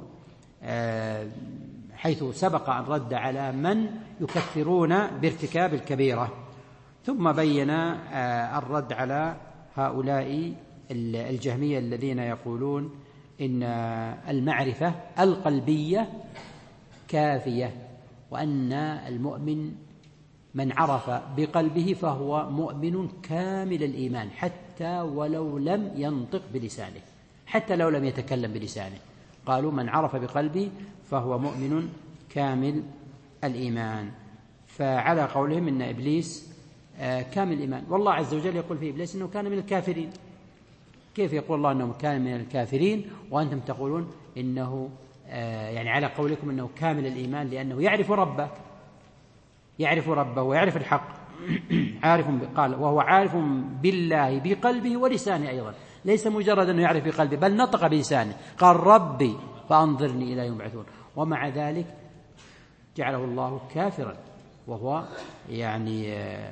حيث سبق أن رد على من يكفرون بارتكاب الكبيرة، ثم بين الرد على هؤلاء الجهمية الذين يقولون إن المعرفة القلبية كافية، وأن المؤمن من عرف بقلبه فهو مؤمن كامل الإيمان حتى ولو لم ينطق بلسانه، حتى لو لم يتكلم بلسانه. قالوا من عرف بقلبه فهو مؤمن كامل الإيمان. فعلى قولهم إن إبليس كامل الإيمان، والله عز وجل يقول في إبليس أنه كان من الكافرين. كيف يقول الله أنه كان من الكافرين وأنتم تقولون إنه يعني على قولكم أنه كامل الإيمان لأنه يعرف ربه يعرف ربه ويعرف الحق عارف، قال وهو عارف بالله بقلبه ولسانه أيضا، ليس مجرد أنه يعرف بقلبه بل نطق بلسانه، قال ربي فأنظرني إلى يوم يبعثون، ومع ذلك جعله الله كافرا، وهو يعني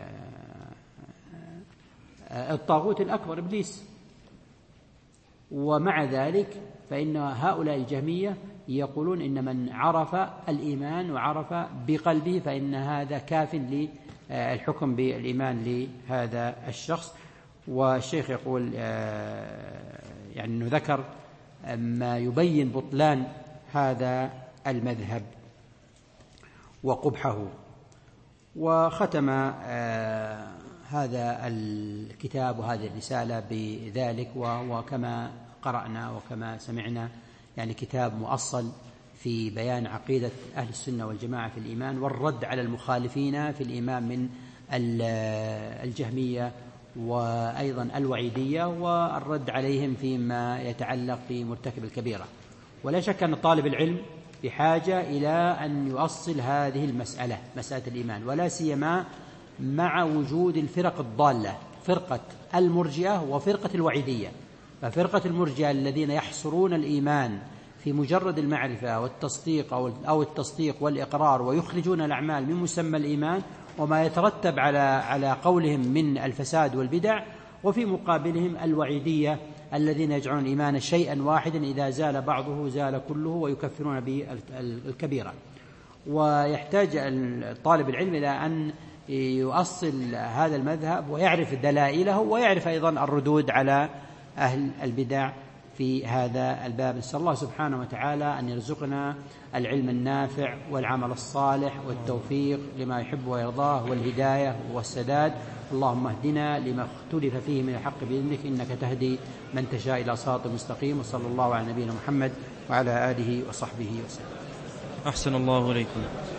الطاغوت الأكبر إبليس. ومع ذلك فإن هؤلاء الجهمية يقولون إن من عرف الإيمان وعرف بقلبه فإن هذا كاف للحكم بالإيمان لهذا الشخص. والشيخ يقول يعني أنه ذكر ما يبين بطلان هذا المذهب وقبحه. وختم هذا الكتاب وهذه الرسالة بذلك، وهو كما قرأنا وكما سمعنا يعني كتاب مؤصل في بيان عقيدة أهل السنة والجماعة في الإيمان، والرد على المخالفين في الإيمان من الجهمية وأيضا الوعيدية، والرد عليهم فيما يتعلق بمرتكب الكبيرة. ولا شك أن طالب العلم بحاجة إلى أن يؤصل هذه المسألة، مسألة الإيمان، ولا سيما مع وجود الفرق الضالة، فرقة المرجئة وفرقة الوعيدية. ففرقة المرجئة الذين يحصرون الإيمان في مجرد المعرفة والتصديق أو التصديق والإقرار، ويخرجون الأعمال من مسمى الإيمان وما يترتب على على قولهم من الفساد والبدع. وفي مقابلهم الوعيدية الذين يجعلون الإيمان شيئا واحدا إذا زال بعضه زال كله، ويكفرون بالكبيرة. ويحتاج طالب العلم إلى أن يؤصل هذا المذهب ويعرف دلائله، ويعرف أيضا الردود على أهل البدع في هذا الباب. نسأل الله سبحانه وتعالى أن يرزقنا العلم النافع والعمل الصالح والتوفيق لما يحب ويرضاه والهداية والسداد. اللهم اهدنا لما اختلف فيه من الحق بإذنك، إنك تهدي من تشاء إلى صراط مستقيم. وصلى الله على نبينا محمد وعلى آله وصحبه وسلم. أحسن الله إليكم.